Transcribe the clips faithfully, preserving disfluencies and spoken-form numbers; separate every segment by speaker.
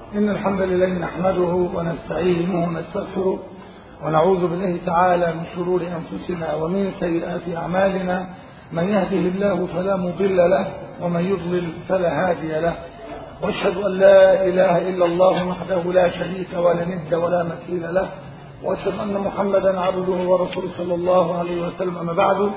Speaker 1: إن الحمد لله نحمده ونستعينه ونستغفره ونعوذ بالله تعالى من شرور أنفسنا ومن سيئات أعمالنا. من يهده الله فلا مضل له ومن يضلل فلا هادي له، واشهد أن لا إله إلا الله وحده لا شريك ولا ند ولا مثيل له، واشهد أن محمدا عبده ورسوله صلى الله عليه وسلم. أما بعد،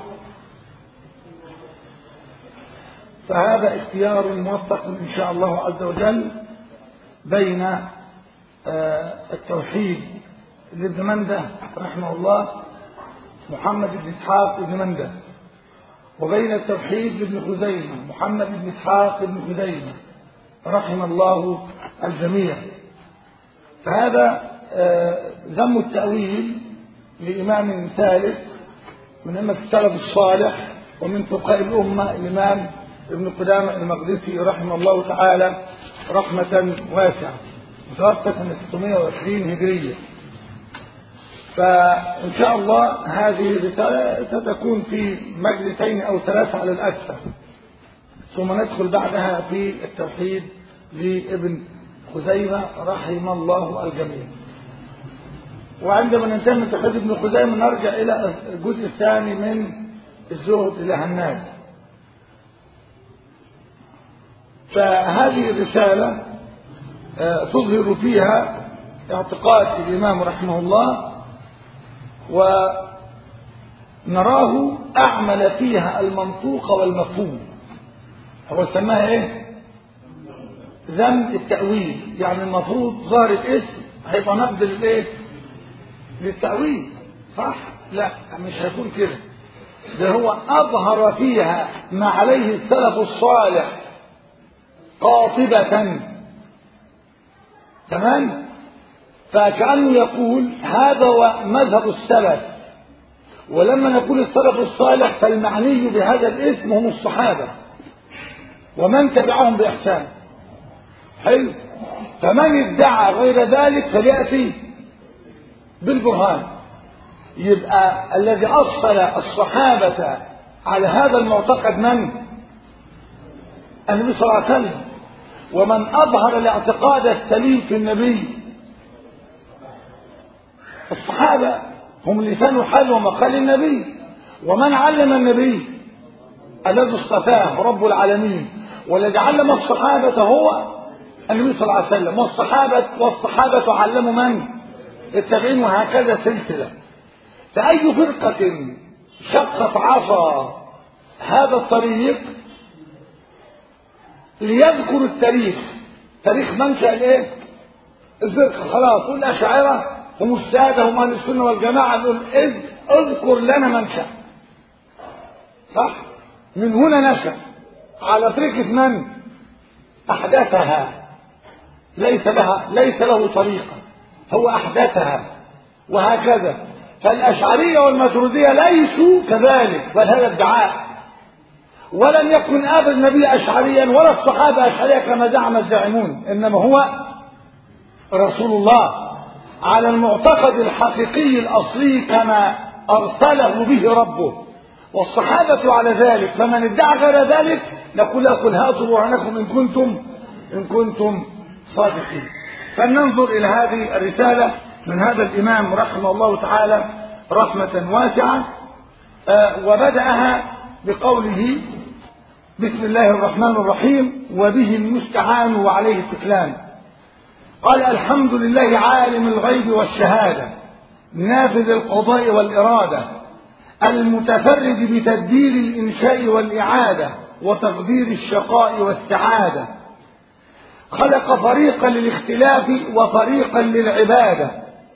Speaker 1: فهذا اختيار موفق إن شاء الله عز وجل بين التوحيد لابن منده رحمه الله محمد بن إسحاق بن منده، وبين التوحيد لابن خزيمة محمد بن إسحاق بن خزيمة رحم الله الجميع. فهذا ذم التأويل لإمام ثالث من أئمة السلف الصالح ومن فقهاء الأمة الإمام ابن قدامة المقدسي رحمه الله تعالى رحمة واسعة، متوفى سنة ستمائة وعشرين هجرية. فإن شاء الله هذه الرسالة ستكون في مجلسين أو ثلاثة على الأكثر، ثم ندخل بعدها في التوحيد لابن خزيمة رحم الله الجميع. وعندما ننتهي من توحيد ابن خزيمة نرجع إلى الجزء الثاني من الزهد إلى الناس. فهذه الرسالة تظهر فيها اعتقاد الإمام رحمه الله، ونراه أعمل فيها المنطوق والمفهوم. هو سماها ايه؟ ذم التأويل، يعني المفروض ظاهر الاسم هيبقى نقد للايه؟ للتأويل، صح؟ لا، مش هيكون كده. ده هو أظهر فيها ما عليه السلف الصالح قاطبة، تمام؟ فكأنه يقول هذا هو مذهب السلف، ولما نقول السلف الصالح فالمعني بهذا الاسم هم الصحابة ومن تبعهم بإحسان. حلو؟ فمن ادعى غير ذلك فليأتي بالبرهان. يبقى الذي أصل الصحابة على هذا المعتقد من؟ النبي صلى الله عليه وسلم. ومن أظهر الاعتقاد السليم في النبي الصحابة، هم لسان حال ومقال النبي. ومن علم النبي الذي اصطفاه رب العالمين، والذي علم الصحابة هو النبي صلى الله عليه وسلم. والصحابة والصحابة علموا من؟ التابعين، وهكذا سلسلة. فأي فرقة شقت عصا هذا الطريق ليذكر التاريخ، تاريخ منشأ الايه؟ الفرقة. خلاص، قول الأشاعرة هم السادة هم أهل السنة والجماعة، نقول إذ اذكر لنا منشأ، صح؟ من هنا نشأ على طريقة من أحدثها، ليس لها ليس له طريقة، هو أحدثها، وهكذا. فالأشعرية والماتريدية ليسوا كذلك، بل هذا ادعاء. ولم يكن آب النبي أشعريا ولا الصحابة أشعرية كما زعم الزاعمون، إنما هو رسول الله على المعتقد الحقيقي الأصلي كما أرسله به ربه، والصحابة على ذلك. فمن ادعى غير ذلك نقول له قل هاتوا برهانكم إن كنتم إن كنتم صادقين. فلننظر إلى هذه الرسالة من هذا الإمام رحمه الله تعالى رحمة واسعة. آه وبدأها بقوله بسم الله الرحمن الرحيم وبه المستعان وعليه التكلان. قال الحمد لله عالم الغيب والشهادة نافذ القضاء والإرادة المتفرد بتدبير الإنشاء والإعادة وتقدير الشقاء والسعادة. خلق فريقا للاختلاف وفريقا للعبادة،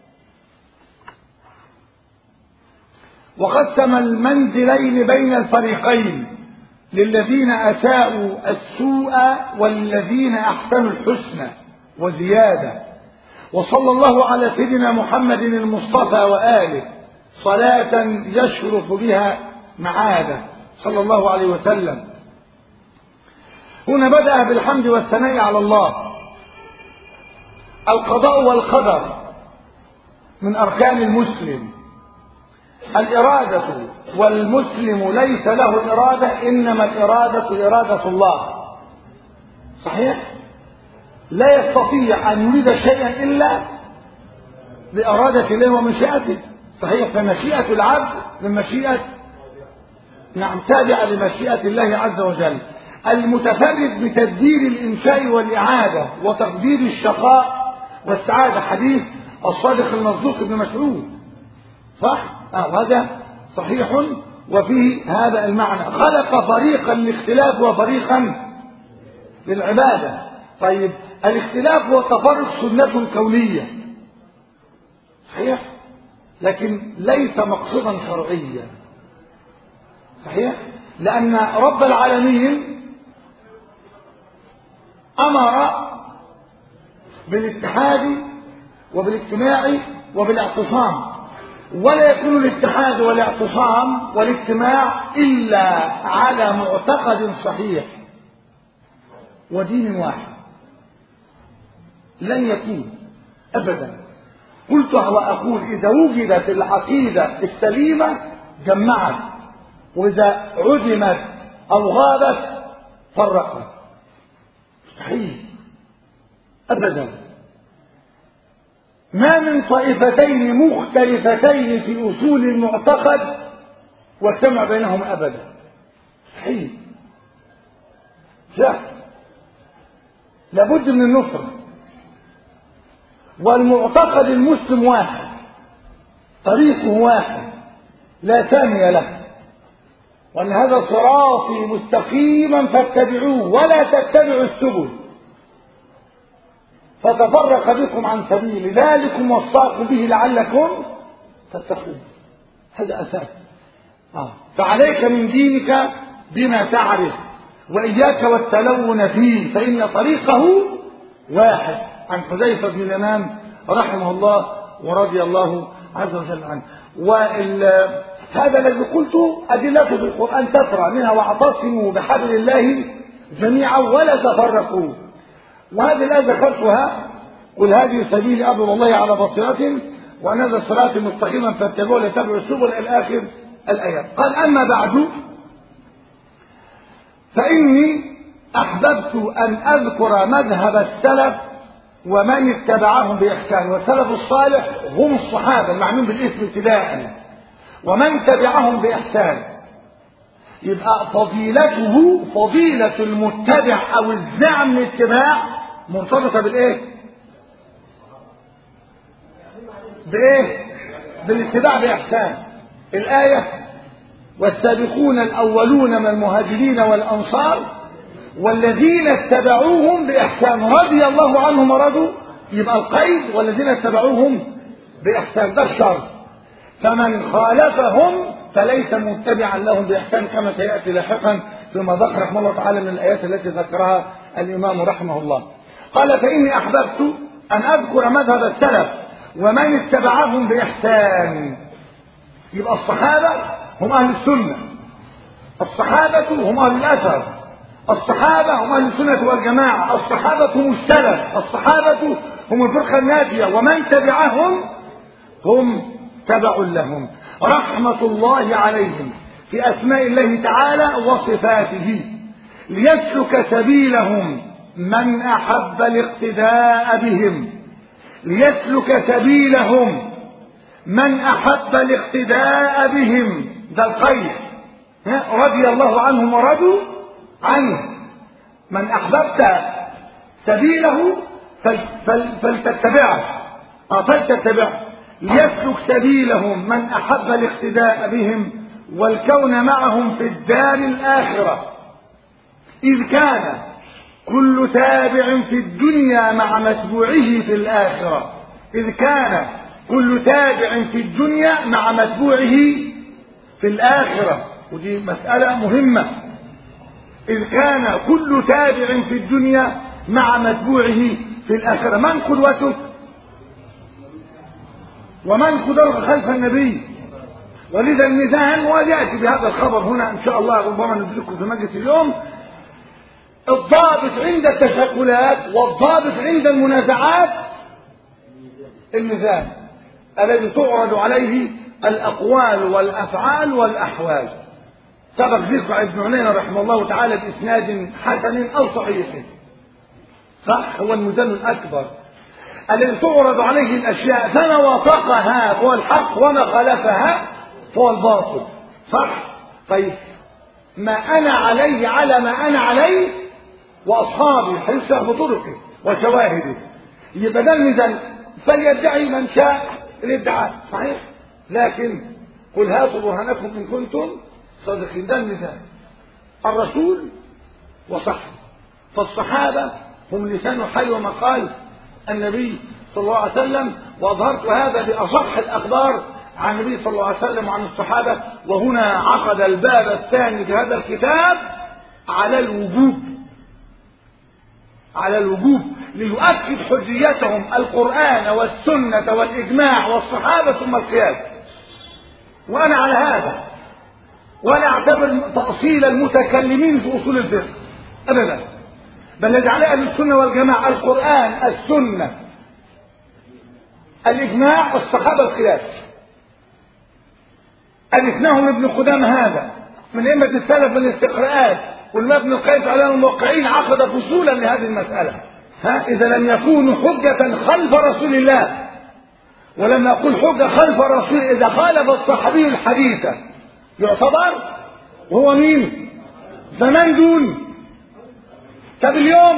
Speaker 1: وقسم المنزلين بين الفريقين للذين أساءوا السوء والذين أحسنوا الحسنى وزيادة. وصلى الله على سيدنا محمد المصطفى وآله صلاة يشرف بها معاده صلى الله عليه وسلم. هنا بدأ بالحمد والثناء على الله. القضاء والقدر من أركان المسلم. الإرادة، والمسلم ليس له إرادة، إنما الإرادة إرادة الله. صحيح؟ لا يستطيع أن يريد شيئا إلا بإرادة الله ومشيئته. صحيح، فمشيئة العبد من مشيئة نعم تابعة لمشيئة الله عز وجل. المتفرد بتدبير الإنشاء والإعادة وتقدير الشقاء والسعادة، حديث الصادق المصدوق ابن مسعود، صح؟ آه هذا صحيح وفيه هذا المعنى. خلق فريقا للاختلاف وفريقا للعبادة. طيب الاختلاف والتفرق سنة كونية، صحيح، لكن ليس مقصدا شرعيا، صحيح، لأن رب العالمين أمر بالاتحاد وبالاجتماع وبالاعتصام، ولا يكون الاتحاد والاعتصام والاجتماع إلا على معتقد صحيح ودين واحد، لن يكون أبدا. قلت وأقول إذا وجدت العقيدة السليمة جمعت، وإذا عدمت أو غابت فرقت، مستحيل أبدا. ما من طائفتين مختلفتين في أصول المعتقد واجتمع بينهم أبدا، مستحيل. شخص لابد من النصرة، والمعتقد المسلم واحد، طريقه واحد لا ثاني له، وأن هذا صراطي مستقيما فاتبعوه ولا تتبعوا السبل فتفرق بكم عن سبيل ذلكم وصاكم به لعلكم تتقون. هذا أساس. آه. فعليك من دينك بما تعرف، وإياك والتلون فيه، فإن طريقه واحد. عن حذيفة بن اليمان رحمه الله ورضي الله عز وجل عنه. وهذا الذي قلته أدلته في القرآن كثرة منها: واعتصموا بحبل الله جميعا ولا تفرقوا. وهذه الآية ذكرتها: قل هذه سبيلي أدعو الله على بصيرة وأن هذا صراطي مستقيما فاتبعوه ولا تتبعوا السبل إلى آخر الآيات. قال: أما بعد فإني أحببت أن أذكر مذهب السلف ومن اتبعهم بإحسان. والسلف الصالح هم الصحابة المعنون بالاسم ابتداء، ومن تبعهم بإحسان. يبقى فضيلته فضيلة المتبع أو الزعم الاتباع مرتبطة بالإيه؟ بإيه؟ بالاتباع بإحسان. الآية: والسابقون الأولون من المهاجرين والأنصار والذين اتبعوهم بإحسان رضي الله عنهم ورضوا. يبقى القيد والذين اتبعوهم بإحسان، ده الشرط. فمن خالفهم فليس متبعا لهم بإحسان، كما سيأتي لاحقا فيما ذكر رحمه الله تعالى من الآيات التي ذكرها الإمام رحمه الله. قال: فإني أحببت أن أذكر مذهب السلف ومن اتبعهم بإحسان. يبقى الصحابة هم أهل السنة، الصحابة هم أهل الأثر، الصحابة هم أهل السنة والجماعة، الصحابة هم السلف، الصحابة هم الفرقة الناجية، ومن تبعهم هم تبع لهم رحمة الله عليهم في أسماء الله تعالى وصفاته، ليسلك سبيلهم من أحب الاقتداء بهم، ليسلك سبيلهم من أحب الاقتداء بهم. ده القيد، رضي الله عنهم ورضوا عنه. من أحببت سبيله فلتتبعه فلتتبعه ليسلك سبيلهم من أحب الاقتداء بهم والكون معهم في الدار الآخرة، إذ كان كل تابع في الدنيا مع متبوعه في الآخرة. إذ كان كل تابع في الدنيا مع متبوعه في الآخرة، ودي مسألة مهمة. إذ كان كل تابع في الدنيا مع متبوعه في الآخرة. من قدوته ومن قدر خلف النبي؟ ولذا الميزان ويأتي بهذا الخبر هنا إن شاء الله، ربما ندركه في مجلس اليوم. الضابط عند التشكلات والضابط عند المنازعات الميزان الذي تعرض عليه الأقوال والأفعال والأحوال. سبق ذكر ابن عيينة رحمه الله تعالى بإسناد حسن أو صحيح. صح، هو الميزان الأكبر الذي تعرض عليه الأشياء، فما وافقها فهو الحق وما خالفها فهو الباطل. صح. طيب ما أنا عليه على ما أنا عليه وأصحابي حيث بطرقي وشواهدي، يبقى ده الميزان. فليدعي من شاء الادعاء، صحيح، لكن قل هاتوا برهانكم إن كنتم صادقين. ده الميزان، الرسول وصحبه. فالصحابة هم لسان حي ومقال النبي صلى الله عليه وسلم، وأظهرت هذا بأصح الأخبار عن النبي صلى الله عليه وسلم وعن الصحابة. وهنا عقد الباب الثاني في هذا الكتاب على الوجوب، على الوجوب ليؤكد حجيتهم القرآن والسنة والإجماع والصحابة ثم القياس. وأنا على هذا، ولا أعتبر تأصيل المتكلمين في أصول الفقه أبدا، بل يجعل أهل السنة والجماعة القرآن السنة الإجماع الصحابة القياس. ألفناهم ابن قدامة هذا من أئمة السلف من الاستقراءات، والإمام ابن القيم على الموقعين عقد فصولا لهذه المسألة. ها إذا لم يكونوا حجة خلف رسول الله، ولم نقول حجة خلف الرسول إذا خالف الصحابي الحديث يعتبر، وهو مين؟ زمان دون. طب اليوم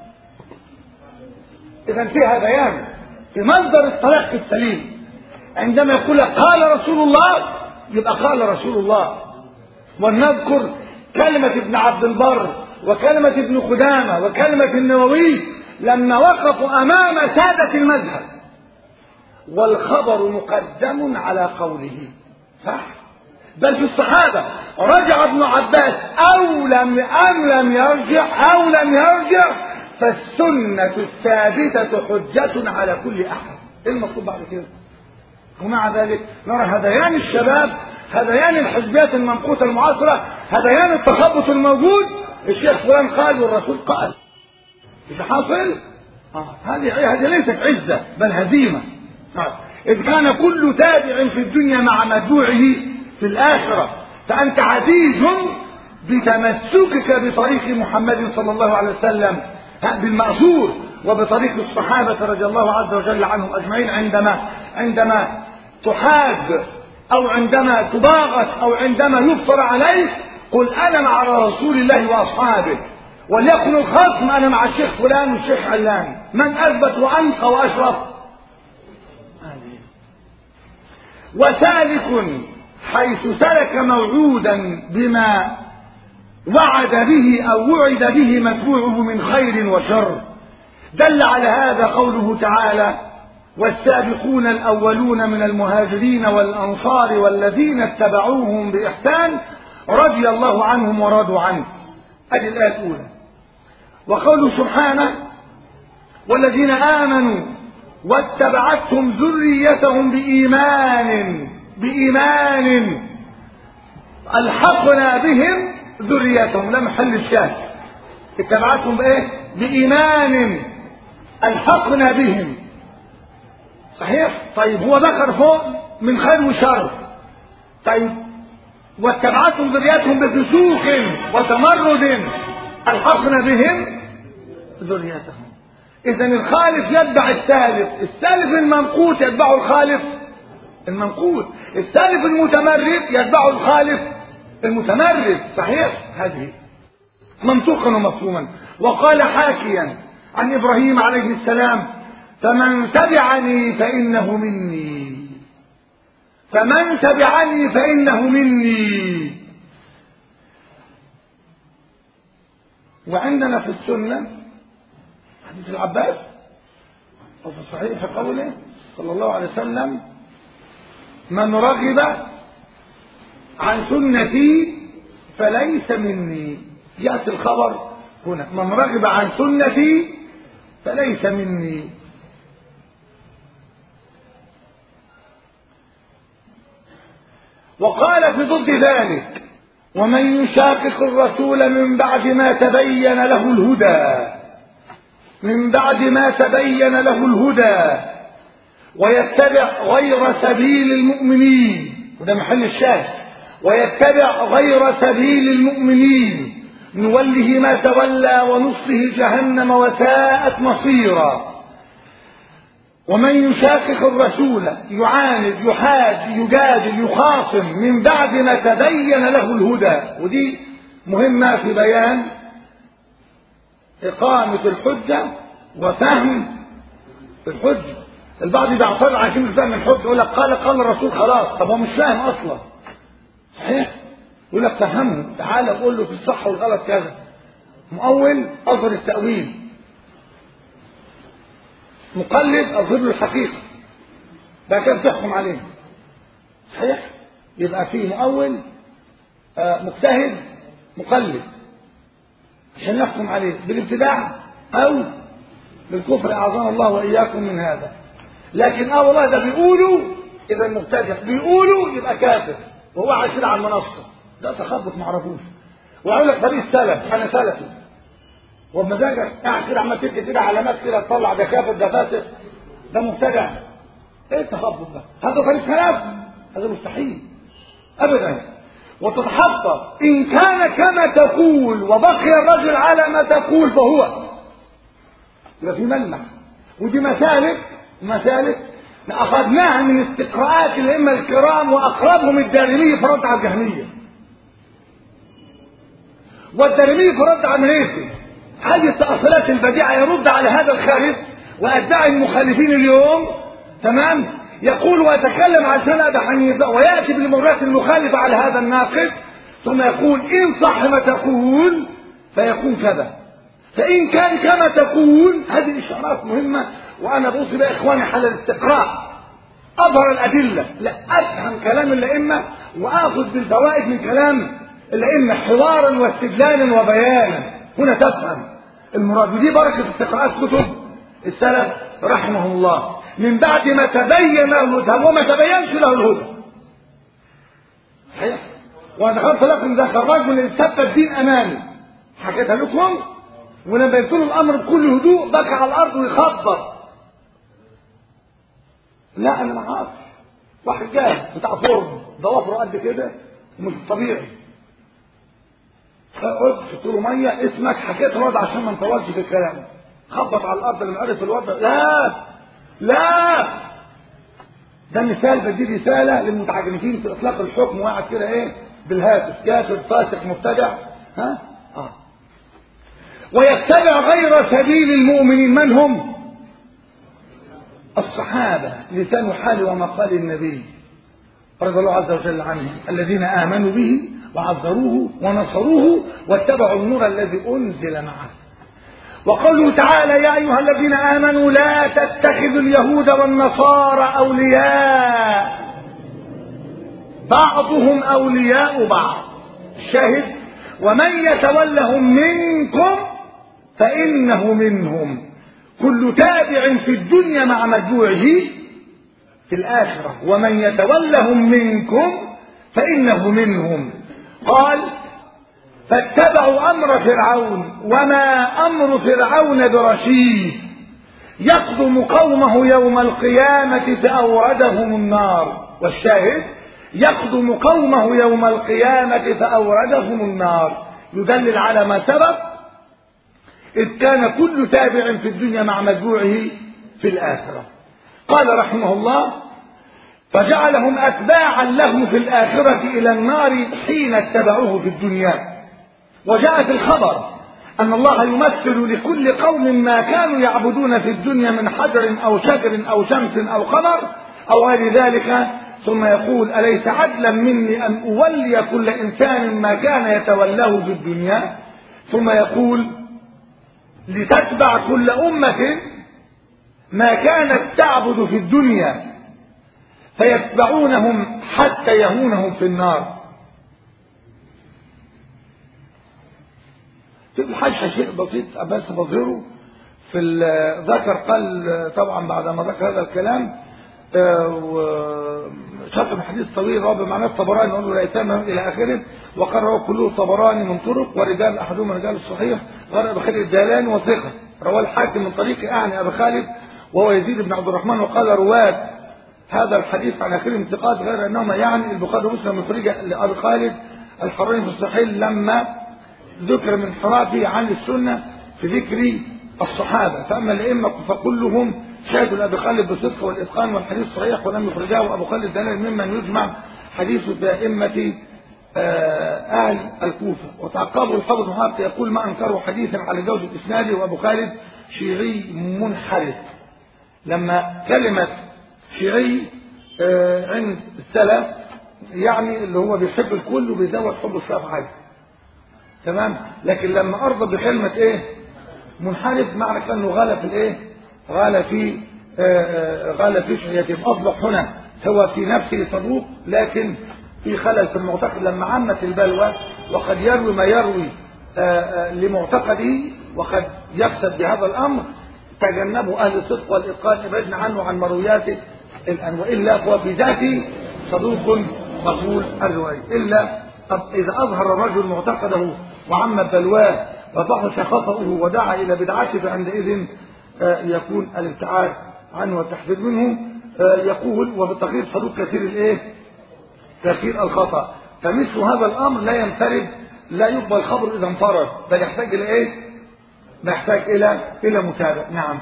Speaker 1: إذا فيها بيان في مصدر الطلاق السليم، عندما يقول قال رسول الله يبقى قال رسول الله. ونذكر كلمة ابن عبد البر وكلمة ابن قدامة وكلمة النووي لما وقفوا أمام سادة المذهب، والخبر مقدم على قوله. صح. بل في الصحابة رجع ابن عباس أو لم أم لم يرجع أو لم يرجع، فالسنة الثابتة حجة على كل أحد. إيه المطلوب بعد كده؟ ومع ذلك نرى هذيان الشباب، هذيان الحزبيات الممقوتة المعاصرة، هذيان التخبط الموجود، الشيخ فلان قال والرسول قال. إيش حاصل؟ آه. هذه هذه ليست عزة بل هزيمة. آه. إذ كان كل تابع في الدنيا مع متبوعه في الآخرة، فأنت عزيز بتمسكك بطريق محمد صلى الله عليه وسلم بالمأثور، وبطريق الصحابة رضي الله عز وجل عنهم أجمعين. عندما عندما تحاد أو عندما تباغت أو عندما يفطر عليك، قل أنا مع رسول الله وأصحابه، وليكن الخصم أنا مع الشيخ فلان والشيخ علان، من أثبت وأنقى وأشرف. وسالك حيث سلك موعودا بما وعد به أو وعد به متبوعه من خير وشر. دل على هذا قوله تعالى: والسابقون الأولون من المهاجرين والأنصار والذين اتبعوهم بإحسان رضي الله عنهم ورضوا عنه. هذه الآية الأولى. وقوله سبحانه: والذين آمنوا واتبعتهم ذريتهم بإيمان بإيمان ألحقنا بهم ذريتهم. لا محل الشاهد، اتبعتهم بإيه؟ بإيمان ألحقنا بهم. صحيح؟ طيب هو ذكر فوق من خير وشر. طيب واتبعتهم ذريتهم بفسوق وتمرد ألحقنا بهم ذريتهم. إذا الخالف يتبع السالف، السالف المنقوط يتبع الخالف المنقوط، السالف المتمرد يتبع الخالف المتمرد. صحيح؟ هذه منطوقا ومفهوما. وقال حاكيا عن إبراهيم عليه السلام: فمن تبعني فإنه مني، فمن تبعني فإنه مني. وعندنا في السنة حديث العباس وفي الصحيح قوله صلى الله عليه وسلم: من رغب عن سنتي فليس مني. يأتي الخبر هنا: من رغب عن سنتي فليس مني. وقال في ضد ذلك: ومن يشاقق الرسول من بعد ما تبين له الهدى من بعد ما تبين له الهدى ويتبع غير سبيل المؤمنين، وده محل الشاهد، ويتبع غير سبيل المؤمنين نوله ما تولى ونصله جهنم وساءت مصيرا. ومن يشاقق الرسول يعاند يحاد يجادل يخاصم من بعد ما تبين له الهدى، ودي مهمة في بيان إقامة الحجة وفهم الحجة. البعض بيعترض على كلمة فهم الحجة، يقول لك قال قال الرسول خلاص، طب هو مش فاهم أصلا. صحيح؟ يقول لك فهمه، تعالى قول له في الصح والغلط كذا. مؤول أظهر التأويل، مقلد أظهر له الحقيقة، ده كان تحكم عليه. صحيح؟ يبقى فيه مؤول آه مجتهد مقلد عشان نحكم عليه بالابتداع أو بالكفر، أعاذنا الله وإياكم من هذا. لكن اه والله ده بيقولوا إذا المبتدع بيقولوا يبقى كافر وهو عايش على المنصة، ده تخبط معرفوش. وأقول لك طريق السلف، أنا سلفي وبمزاجك قاعد كده عمال تكتب كده علامات كده تطلع ده كافر ده فاسق ده مبتدع، ايه التخبط ده؟ هذا طريق سلف؟ هذا مستحيل ابدا. وتتحقق ان كان كما تقول وبقي الرجل على ما تقول فهو يبقى في ملمح. ودي مسالك مسالك اخذناها من استقراءات الائمه الكرام، واقربهم الدارمي في رد على الجهميه، والدارمي في رد على المريسي. هذه التأصيلات البديعة يرد على هذا الخارج وأتباع المخالفين اليوم، تمام، يقول ويتكلم عن سنة أبي حنيفة ويأتي بالمرات المخالفة على هذا الناقد، ثم يقول إن صح ما تقول فيكون كذا، فإن كان كما تقول. هذه إشارات مهمة، وأنا بوصي بقى إخواني على الاستقراء، أظهر الأدلة، لا أفهم كلام الأئمة وآخذ بالفوائد من كلام الأئمة حوارا واستدلالا وبيانا، هنا تفهم المراد. ودي بركة استقراءات كتب السلف رحمه الله من بعد ما تبين له الهدى وما تبينش له الهدى. صحيح؟ وانا دخلت لكم ده خرج من الثبت الدين امامي، حكيتها لكم، ولما يكون الامر بكل هدوء بكى على الارض ويخبط. لا انا ما عارف، واحد جاي بتاع فرن ضوافره قد كده مش طبيعي، قلت شفت له ميه اسمك، حكيت الوضع عشان ما نطولش في الكلام، خبط على الارض لما عرف الوضع. لا لا ده مثال، بدي رساله للمتعجرفين في اطلاق الحكم، وقعد كده ايه بالهاتف كافر فاسق مبتدع، ها اه ويتبع غير سبيل المؤمنين. من هم؟ الصحابه، لسان حال ومقال النبي رضي الله عز وجل عنهم، الذين امنوا به وعذروه ونصروه واتبعوا النور الذي انزل معه. وقوله تعالى يا ايها الذين امنوا لا تتخذوا اليهود والنصارى اولياء بعضهم اولياء بعض. الشاهد ومن يتولهم منكم فانه منهم. كل تابع في الدنيا مع متبوعه في الاخره، ومن يتولهم منكم فانه منهم. قال فاتبعوا امر فرعون وما امر فرعون برشيد، يقدم قومه يوم القيامه فاوردهم النار. والشاهد يقدم قومه يوم القيامه فاوردهم النار، يدلل على ما سبق، اذ كان كل تابع في الدنيا مع متبوعه في الاخره. قال رحمه الله فجعلهم أتباعا له في الآخرة إلى النار حين اتبعوه في الدنيا. وجاء في الخبر أن الله يمثل لكل قوم ما كانوا يعبدون في الدنيا من حجر أو شجر أو شمس أو قمر أو غير ذلك، ثم يقول أليس عدلا مني أن أولي كل إنسان ما كان يتولاه في الدنيا، ثم يقول لتتبع كل أمة ما كانت تعبد في الدنيا فيتبعونهم حتى يهونهم في النار. في الحج شيء بسيط بس بظهره في ذكر، قال طبعا بعد ما ذكر هذا الكلام وشرح حديث طويل رابع معناه الطبراني نقول له لا يتمم الى اخره، وقرره كله الطبراني من طرق، ورجال احدهم رجال الصحيح غير ابي خالد الدالاني وثقه، رواه الحاكم من طريق اعني ابي خالد وهو يزيد بن عبد الرحمن، وقال رواه هذا الحديث عن اخرهم ثقات، غير انهما يعني البخاري ومسلم مخرج لابي خالد الحراني في الصحيح لما ذكر من انحرافه عن السنة في ذكر الصحابة. فأما الأئمة فكلهم شاهدوا لأبي خالد بالصدق والإتقان والحديث صحيح ولم يخرجاه أبو خالد دلال ممن يجمع حديثه في أئمة أهل الكوفة. وتعقبه الحافظ محمد يقول ما أنكروا حديثا على جودة إسناده وأبو خالد شيعي منحرف. لما كلمة شيعي عند السلف يعني اللي هو بيحب الكل وبيزود حب الشرف عليه، تمام. لكن لما أرضى بكلمة إيه منحرف معنى كأنه غالى في الإيه غالى في غالى في شيعيته. أصبح هنا هو في نفسه صدوق لكن في خلل في المعتقد لما عمت البلوى، وقد يروي ما يروي لمعتقده وقد يفسد بهذا الأمر. تجنبوا أهل الصدق والإتقان ابعدنا عنه عن مروياته الآن، وإلا هو في ذاته صدوق مقبول الرواية. إلا إذا أظهر الرجل معتقده وعم بلواه وفحش خطأه ودعا إلى بدعته فعندئذ يكون الابتعاد عنه والتحذير منه. يقول وبالتقريب صدوق كثير الإيه كثير الخطأ. فمثل هذا الأمر لا ينفرد، لا يقبل خبر إذا انفرد، بل يحتاج إلى إيه محتاج إلى إلى متابع. نعم.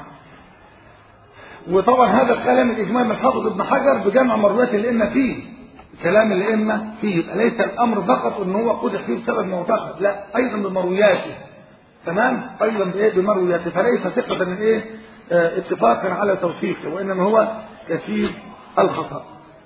Speaker 1: وطبعا هذا الكلام الإجمال من حافظ ابن حجر بجمع مرويات الأئمة فيه، كلام الأئمة فيه، ليس الأمر فقط إن هو قدح فيه بسبب معتقد، لا أيضا بمروياته، تمام، أيضا بإيه بمروياته. فليس ثقة من إيه اه اتفاقا على توثيقه، وإنما هو كثير الخطأ.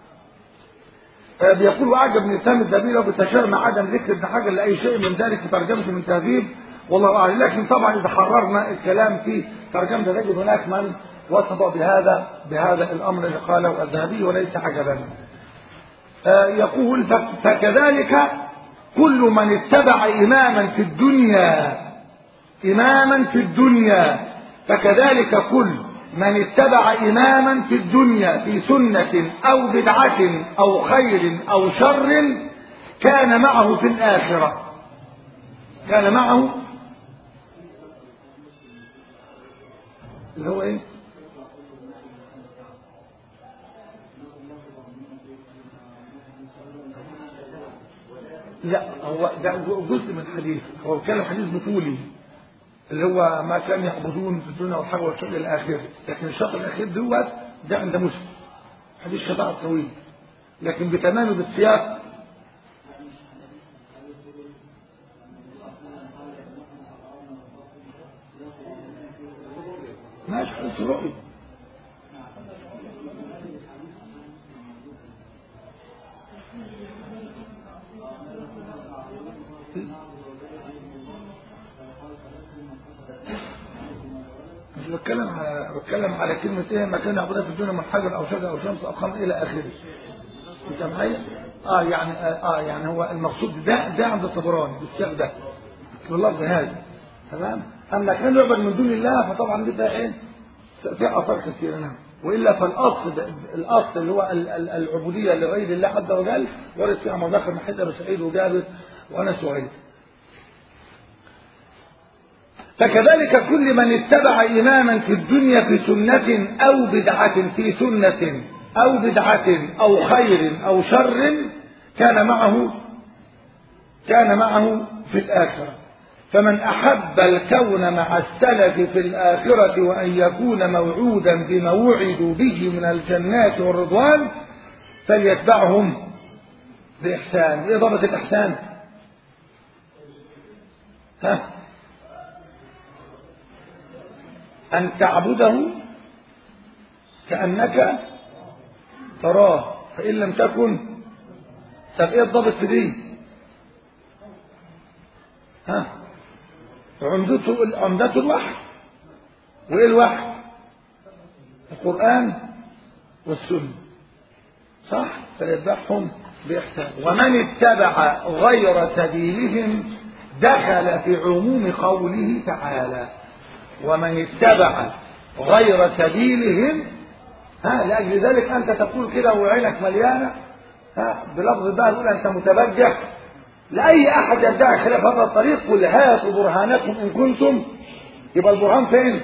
Speaker 1: اه بيقول وأعجب من الإسلام الذهبي له بالتشابه مع عدم ذكر ابن حجر لأي شيء من ذلك في ترجمته من تهذيب، والله أعلم. لكن طبعا إذا حررنا الكلام في ترجمة تجد هناك من وصف بهذا بهذا الأمر الذي قاله الذهبي وليس عجبا. آه يقول فكذلك كل من اتبع إماما في الدنيا إماما في الدنيا فكذلك كل من اتبع إماما في الدنيا في سنة أو بدعة أو خير أو شر كان معه في الآخرة كان معه اللي هو ايه لا هو ده جزء من الحديث، هو بيتكلم حديث بطولي اللي هو ما كان يعبدون في الدنيا والحاجة والشيء الآخر. لكن الشرط الأخير دوت ده عند مسلم حديث شفاعة طويل، لكن بتمامه بالسياق ماشي حديث رؤية. مش بتكلم على بتكلم على كلمة ايه ما كان يعبدها في الدنيا من حجر او شجر او شمس او قمر الى اخره. انت معايا؟ اه يعني اه يعني هو المقصود ده ده عند الطبراني بالسياق ده باللفظ هذا، تمام. اما كان يعبد من دون الله فطبعا دي بقى ايه في اثار كثيره. نعم. والا فالاصل الاصل اللي هو العبوديه لغير الله عز وجل ورد فيها مذاكر محيط ابي سعيد وجابر وانس وغيره. فكذلك كل من اتبع إماما في الدنيا في سنة أو بدعة في سنة أو بدعة أو خير أو شر كان معه كان معه في الآخرة. فمن أحب الكون مع السلف في الآخرة وأن يكون موعودا بما وعدوا به من الجنات والرضوان فليتبعهم بإحسان. إيه ضابط الإحسان؟ ها؟ أن تعبده كأنك تراه فإن لم تكن. طب إيه الضابط في دي؟ ها؟ عمدته عمدته الوحي. وإيه الوحي؟ القرآن والسنة، صح؟ فيتبعهم بإحسان. ومن اتبع غير سبيلهم دخل في عموم قوله تعالى ومن اتبع غير سبيلهم. ها لأجل ذلك أنت تقول كده وعينك مليانة ها بلفظ بقى تقول أنت متبجح لأي أحد يدعي خلاف هذا الطريق قل هاتوا برهانكم إن كنتم. يبقى البرهان فين؟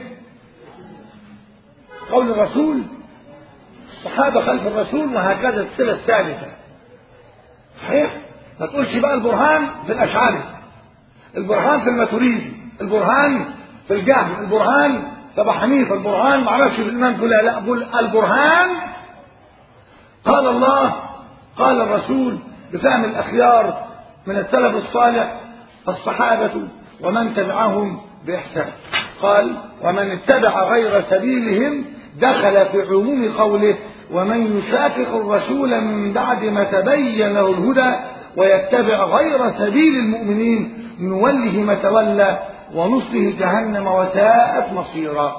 Speaker 1: قول الرسول، الصحابة خلف الرسول، وهكذا السلة الثالثة. صحيح؟ ما تقولش بقى البرهان في الأشعري، البرهان في الماتريدي، البرهان في الجهم، البرهان في ابو حنيفه، البرهان ما اعرفش في الامام فلان، لا اقول البرهان قال الله قال الرسول بفهم الاخيار من السلف الصالح الصحابه ومن تبعهم باحسان. قال ومن اتبع غير سبيلهم دخل في عموم قوله ومن يشاقق الرسول من بعد ما تبين له الهدى ويتبع غير سبيل المؤمنين نوله ما تولى ونصله جهنم وساءت مصيرا.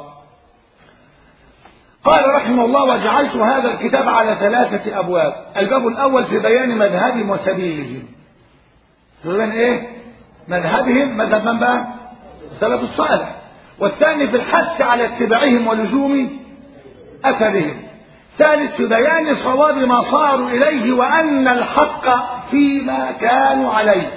Speaker 1: قال رحمه الله وجعلت هذا الكتاب على ثلاثة أبواب. الباب الأول في بيان مذهبهم وسبيلهم. بيان إيه؟ مذهبهم، مذهب من بقى؟ السلف الصالح. والثاني في الحث على اتباعهم ولزوم أثرهم. ثالث في بيان صواب ما صاروا إليه وأن الحق فيما كانوا عليه.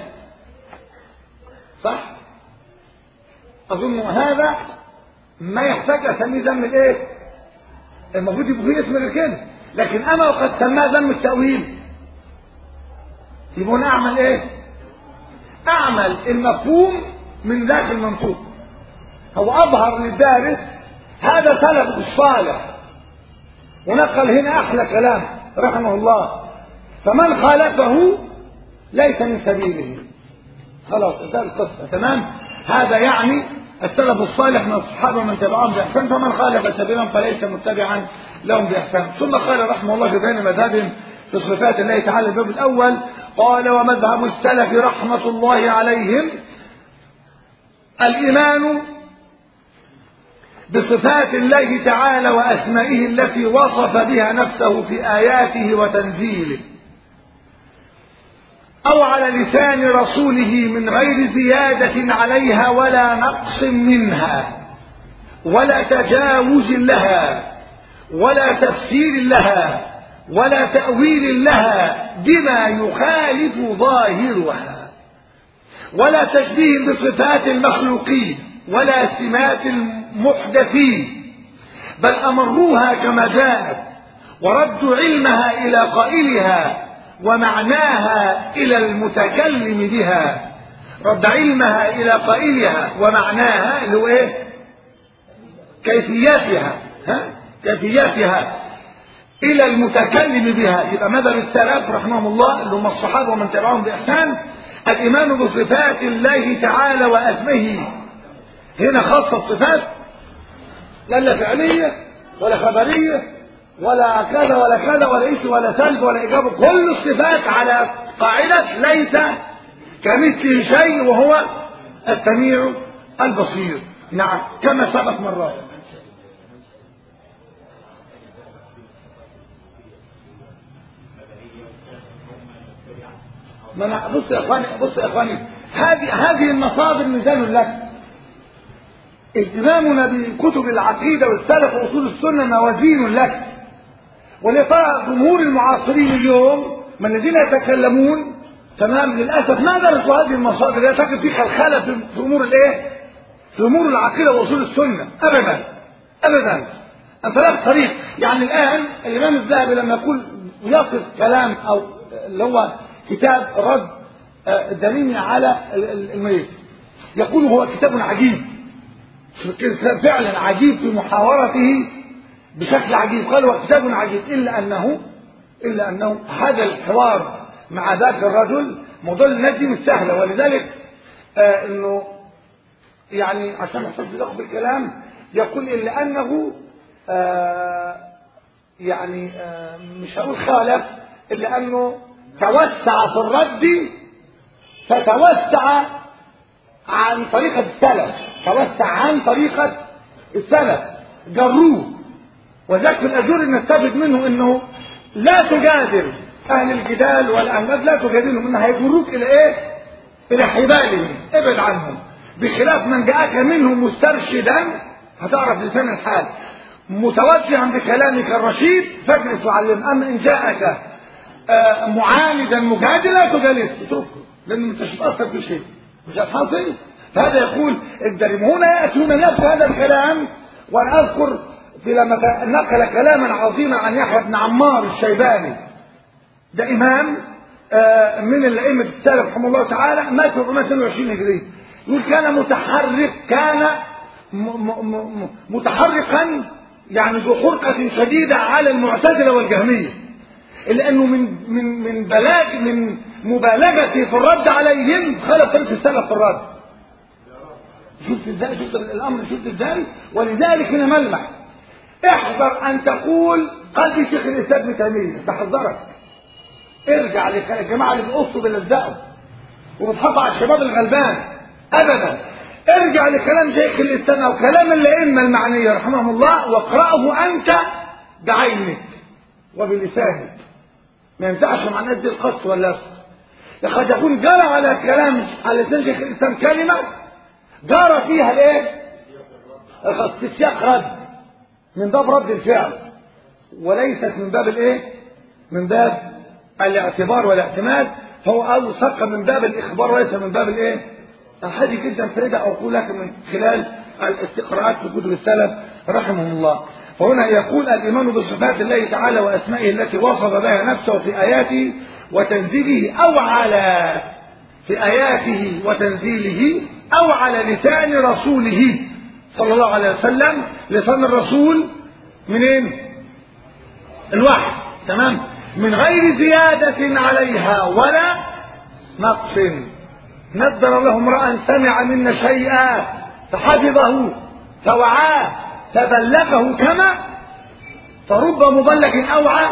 Speaker 1: صح؟ أظن هذا ما يحتاج أسميه ذم الإيه؟ المفروض يبقى فيه اسم الكلمة، لكن أنا وقد سماه ذم التأويل يبقى أنا أعمل إيه؟ أعمل المفهوم من داخل المنطوق. هو أظهر للدارس هذا سلف الصالح ونقل هنا أحلى كلام رحمه الله، فمن خالفه ليس من سبيله. خلاص ده القصة تمام. هذا يعني السلف الصالح من الصحابة ومن تبعهم بإحسان، فمن خالف سبيلهم فليس متبعا لهم بإحسان. ثم قال رحمه الله في بين مذهبهم في صفات الله تعالى. الباب الأول قال ومذهب السلف رحمة الله عليهم الإيمان بصفات الله تعالى وأسمائه التي وصف بها نفسه في آياته وتنزيله أو على لسان رسوله من غير زيادة عليها ولا نقص منها ولا تجاوز لها ولا تفسير لها ولا تأويل لها بما يخالف ظاهرها ولا تشبيه بصفات المخلوقين ولا سمات المحدثين، بل أمروها كما جاءت وردوا علمها إلى قائلها ومعناها إلى المتكلم بها. رد علمها إلى قائلها ومعناها اللي هو إيه؟ كيفيتها، ها؟ كيفيتها إلى المتكلم بها. يبقى مذهب السلف رحمهم الله اللي هم الصحابة ومن تبعهم بإحسان الإيمان بصفات الله تعالى وأسمائه. هنا خاصة الصفات لا فعلية ولا خبرية ولا كذا ولا كذا ولا إيش ولا سلب ولا إجابة، كل الصفات على قاعدة ليس كمثله شيء وهو السميع البصير. نعم كما سبق مرات. بص يا اخواني بص يا اخواني هذه هذه المصادر ميزان لك. اهتمامنا بكتب العقيده والسلف واصول السنه موازين لك. ولقاء جمهور المعاصرين اليوم من الذين يتكلمون تمام للاسف ما درسوا هذه المصادر. لا تجد في خلخله في امور الايه؟ في امور العقيده واصول السنه ابدا ابدا. انطلاق طريق. يعني الان الامام الذهبي لما يقول يقف كلام او اللي هو كتاب رد الدليل على المريض يقول هو كتاب عجيب فعلا عجيب في محاورته بشكل عجيب. قال هو كتاب عجيب إلا أنه إلا أنه هذا الحوار مع ذاك الرجل موضوع الناس دي مش سهلة. ولذلك آه انه يعني عشان احفظ لكم بالكلام يقول إلا أنه آه يعني آه مش هقول خالف إلا أنه توسع في الرد فتوسع عن طريقة السلف توسع عن طريقة السلف جروه. وذلك في الأجور نستفد منه انه لا تجادل اهل الجدال والأنباد لا تجادلهم انه هيجروك الى ايه؟ الى حبالهم ابعد عنهم. بخلاف من جاءك منهم مسترشدا هتعرف لسان الحال متوجها بكلامك الرشيد فاجلس وعلم. اما ان جاءك آه معاندا مجادلا تجالس اتركه لانه مش هتأثر في شيء مش هتحصل. فهذا يقول الدريم هنا يأتون نفس هذا الكلام. وانا اذكر في لما نقل كلاما عظيما عن يحيى بن عمار الشيباني ده امام آه من الائمه السلف رحمه الله تعالى مات في أربعمائة واثنين وعشرين هجري. يقول كان متحرك، كان م م م متحركا يعني ذو حرقة شديدة على المعتزلة والجهمية، لأنه من من من بلاغ من مبالغته في الرد عليهم خلف طريق السلف في الرد. شفت ازاي؟ شفت الأمر شفت ازاي؟ ولذلك هنا ملمح، احذر أن تقول قلبي شيخ الإسلام ابن تيمية، تحذرك. ارجع للجماعة اللي بيقصوا بيلزقوا وبتحطوا على الشباب الغلبان، أبدا. ارجع لكلام شيخ الإسلام أو كلام الأئمة المعنية رحمهم الله واقرأه أنت بعينك وبلسانك. ما ينفعش مع الناس دي القص واللصق. لقد يكون جرى على كلام على لسان شيخ الإسلام كلمة جرى فيها الايه؟ السياق رد من باب رد الفعل، وليست من باب الايه؟ من باب الاعتبار والاعتماد، فهو أوثق من باب الإخبار وليس من باب الايه؟ هذه جدا فريدة أقول لك من خلال الاستقراءات في كتب السلف رحمهم الله. فهنا يقول الإيمان بصفات الله تعالى وأسمائه التي وصف بها نفسه في آياته وتنزيله أو على في آياته وتنزيله أو على لسان رسوله صلى الله عليه وسلم. لسان الرسول منين؟ الوحي، تمام، من غير زيادة عليها ولا نقص. نذر له امرأ سمع منا شيئا فحفظه فوعاه فبلغه كما، فرب مبلغ أوعى.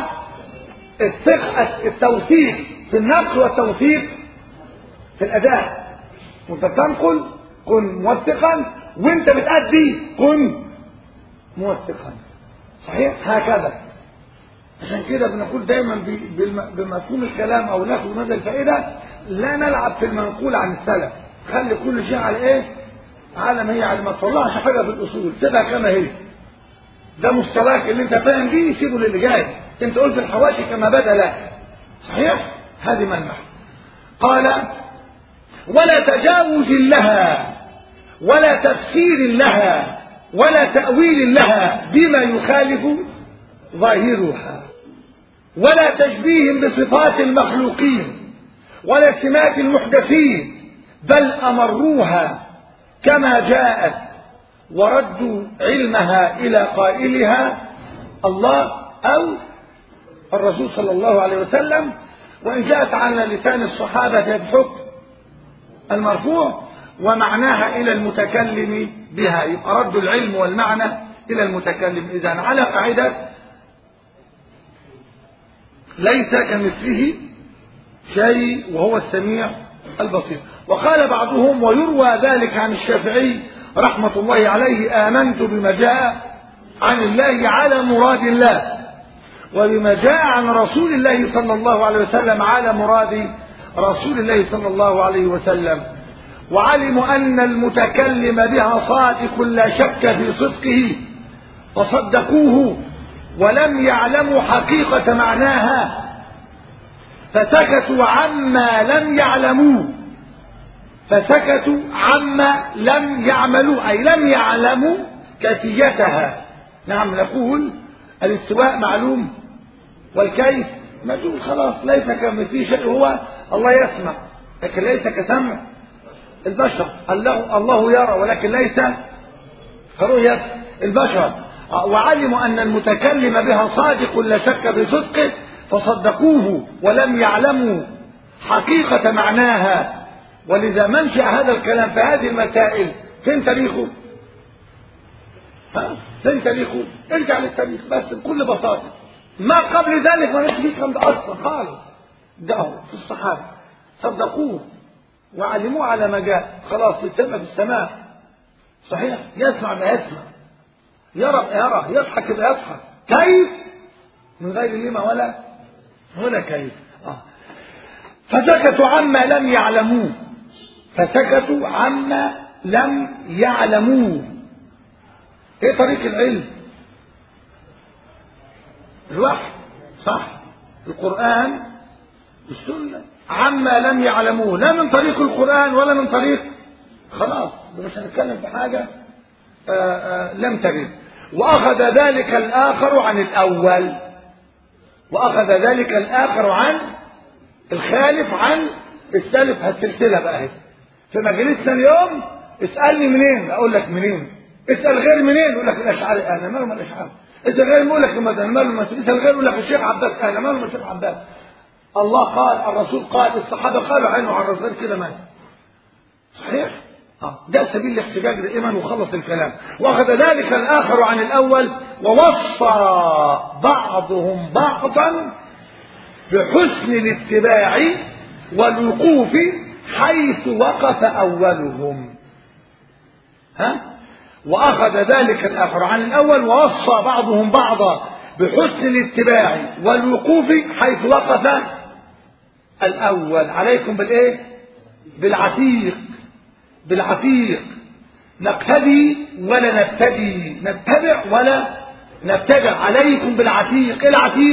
Speaker 1: الثقة التوثيق في النقل والتوثيق في الأداء، وانت بتنقل كن موثقا، وانت بتأدي كن موثقا. صحيح؟ هكذا. عشان كده بنقول دايما بمفهوم الكلام او ناخد مدى الفائده، لا نلعب في المنقول عن السلف، خلي كل شيء على ايه؟ على ما هي، على ما تصلحش حاجه في الاصول، سيبها كما هي. ده مصطلحك اللي انت فاهم بيه سيبه للي جاي، انت قلت الحواشي كما بدا لك. صحيح؟ هذه ملمح. قال ولا تجاوز لها ولا تفسير لها ولا تأويل لها بما يخالف ظاهرها، ولا تشبيه بصفات المخلوقين ولا سمات المحدثين، بل أمروها كما جاءت وردوا علمها إلى قائلها الله أو الرسول صلى الله عليه وسلم، وإن جاءت على لسان الصحابة بحكم المرفوع ومعناها إلى المتكلم بها، يبقى رد العلم والمعنى إلى المتكلم. إذن على قاعدة ليس كمثله شيء وهو السميع البصير. وقال بعضهم ويروى ذلك عن الشافعي رحمة الله عليه آمنت بما جاء عن الله على مراد الله، وبما جاء عن رسول الله صلى الله عليه وسلم على مراد رسول الله صلى الله عليه وسلم. وعلموا أن المتكلم بها صادق لا شك في صدقه فصدقوه، ولم يعلموا حقيقة معناها فسكتوا عما لم يعلموا فسكتوا عما لم يعملوا، أي لم يعلموا كيفيتها. نعم، نقول الاستواء معلوم والكيف مجهول، خلاص ليس كمثله شيء، هو الله يسمع لكن ليس كسمع البشر، الله, الله يرى ولكن ليس كرؤية البشر. وعلموا أن المتكلم بها صادق لا شك في صدقه فصدقوه ولم يعلموا حقيقة معناها. ولذا منشأ هذا الكلام في هذه المسائل فين تاريخه؟ ها؟ فين تاريخه؟ ارجع للتاريخ بس بكل بساطة. ما قبل ذلك ما نفسه كان ده أصلا خالص، ده في الصحابة صدقوه وعلموه على ما جاء، خلاص في السماء في السماء. صحيح؟ يسمع ما يسمع، يرى يرى، يضحك ما يضحك، كيف؟ من غير لما ولا ولا كيف. آه. فسكتوا عما لم يعلموه فسكتوا عما لم يعلموه. ايه طريق العلم؟ الوحي، صح، القرآن السنة. عما لم يعلموه لا من طريق القرآن ولا من طريق، خلاص مش هنتكلم في حاجة آآ آآ لم ترد. وأخذ ذلك الآخر عن الأول، وأخذ ذلك الآخر عن الخالف عن السلف. السلسلة بقى هي في مجلسنا اليوم اسألني منين اقول لك منين، اسأل غير منين يقول لك الاشعري. انا مالهم الاشعري؟ اسأل غير يقول لك المدني مالهم، اسأل غير يقول لك الشيخ عباس. انا مالهم الشيخ عباس؟ الله قال، الرسول قال، الصحابة قالوا عنه عن الرسول كده. ما صحيح؟ اه ده سبيل الاحتجاج دائما وخلص الكلام. واخذ ذلك الاخر عن الاول ووصى بعضهم بعضا بحسن الاتباع والوقوف حيث وقف اولهم. ها؟ واخذ ذلك الاخر عن الاول ووصى بعضهم بعضا بحسن الاتباع والوقوف حيث وقف الاول. عليكم بالايه؟ بالعتيق، بالعتيق. نقتدي ولا نبتدي، نتبع ولا نبتدع. عليكم بالعتيق. ايه العتيق؟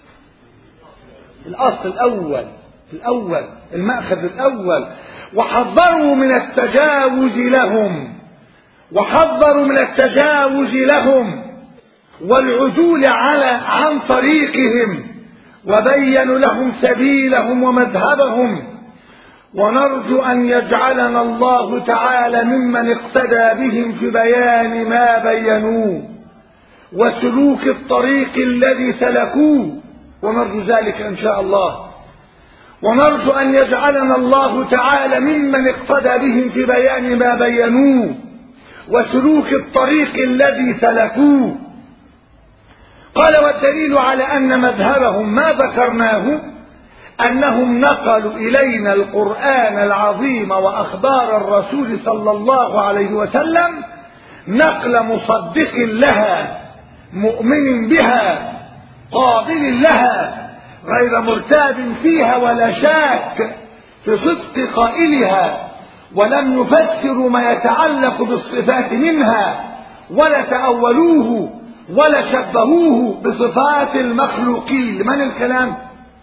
Speaker 1: الاصل الاول، الاول المأخذ الاول. وحذروا من التجاوز لهم، وحذروا من التجاوز لهم والعدول على عن طريقهم، وبينوا لهم سبيلهم ومذهبهم. ونرجو أن يجعلنا الله تعالى ممن اقتدى بهم في بيان ما بينوه وسلوك الطريق الذي سلكوه، ونرجو ذلك إن شاء الله. ونرجو أن يجعلنا الله تعالى ممن اقتدى بهم في بيان ما بينوه وسلوك الطريق الذي سلكوه. قال والدليل على أن مذهبهم ما ذكرناه أنهم نقلوا إلينا القرآن العظيم وأخبار الرسول صلى الله عليه وسلم نقل مصدق لها مؤمن بها قابل لها غير مرتاب فيها ولا شاك في صدق قائلها، ولم يفسروا ما يتعلق بالصفات منها ولا تأولوه ولا شبهوه بصفات المخلوقين. من الكلام؟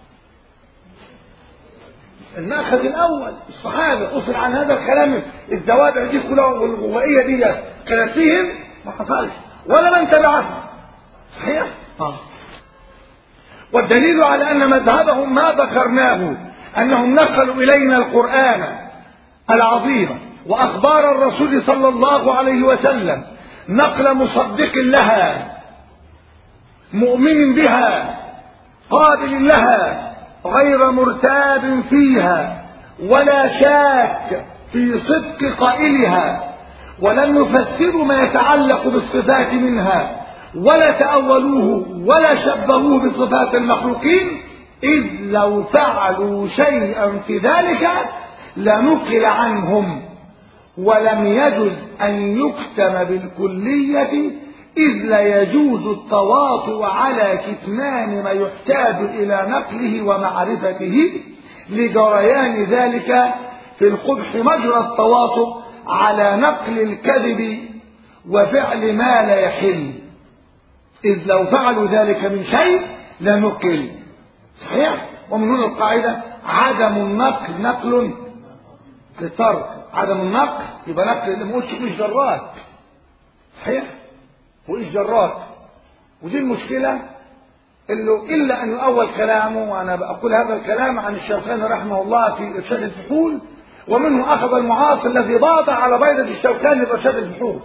Speaker 1: المأخذ الأول الصحابة. أصل عن هذا الكلام الزوابع دي كلها والغوائية دي كانت فيهم ما حصلش ولا من تبعهم. صحيح؟ آه. والدليل على أن مذهبهم ما ذكرناه أنهم نقلوا إلينا القرآن العظيم وأخبار الرسول صلى الله عليه وسلم نقل مصدق لها مؤمن بها قابل لها غير مرتاب فيها ولا شاك في صدق قائلها، ولم يفسروا ما يتعلق بالصفات منها ولا تأولوه ولا شبهوه بصفات المخلوقين، إذ لو فعلوا شيئا في ذلك لنقل عنهم ولم يجوز أن يكتم بالكلية، إذ لا يجوز التواطؤ على كتمان ما يحتاج إلى نقله ومعرفته لجريان ذلك في القبح مجرى التواطؤ على نقل الكذب وفعل ما لا يحل، إذ لو فعلوا ذلك من شيء لنقل. صحيح؟ ومن هنا القاعدة عدم النقل نقل للترك. عدم النقل يبقى نقل اللي ما قلتش مش جرات. صحيح؟ وإيش جرات. ودي المشكلة اللي إلا أن أول كلامه، وأنا بقول هذا الكلام عن الشوكاني رحمه الله في إرشاد الفحول، ومنه أخذ المعاصر الذي باطع على بيضة الشوكاني في إرشاد الفحول.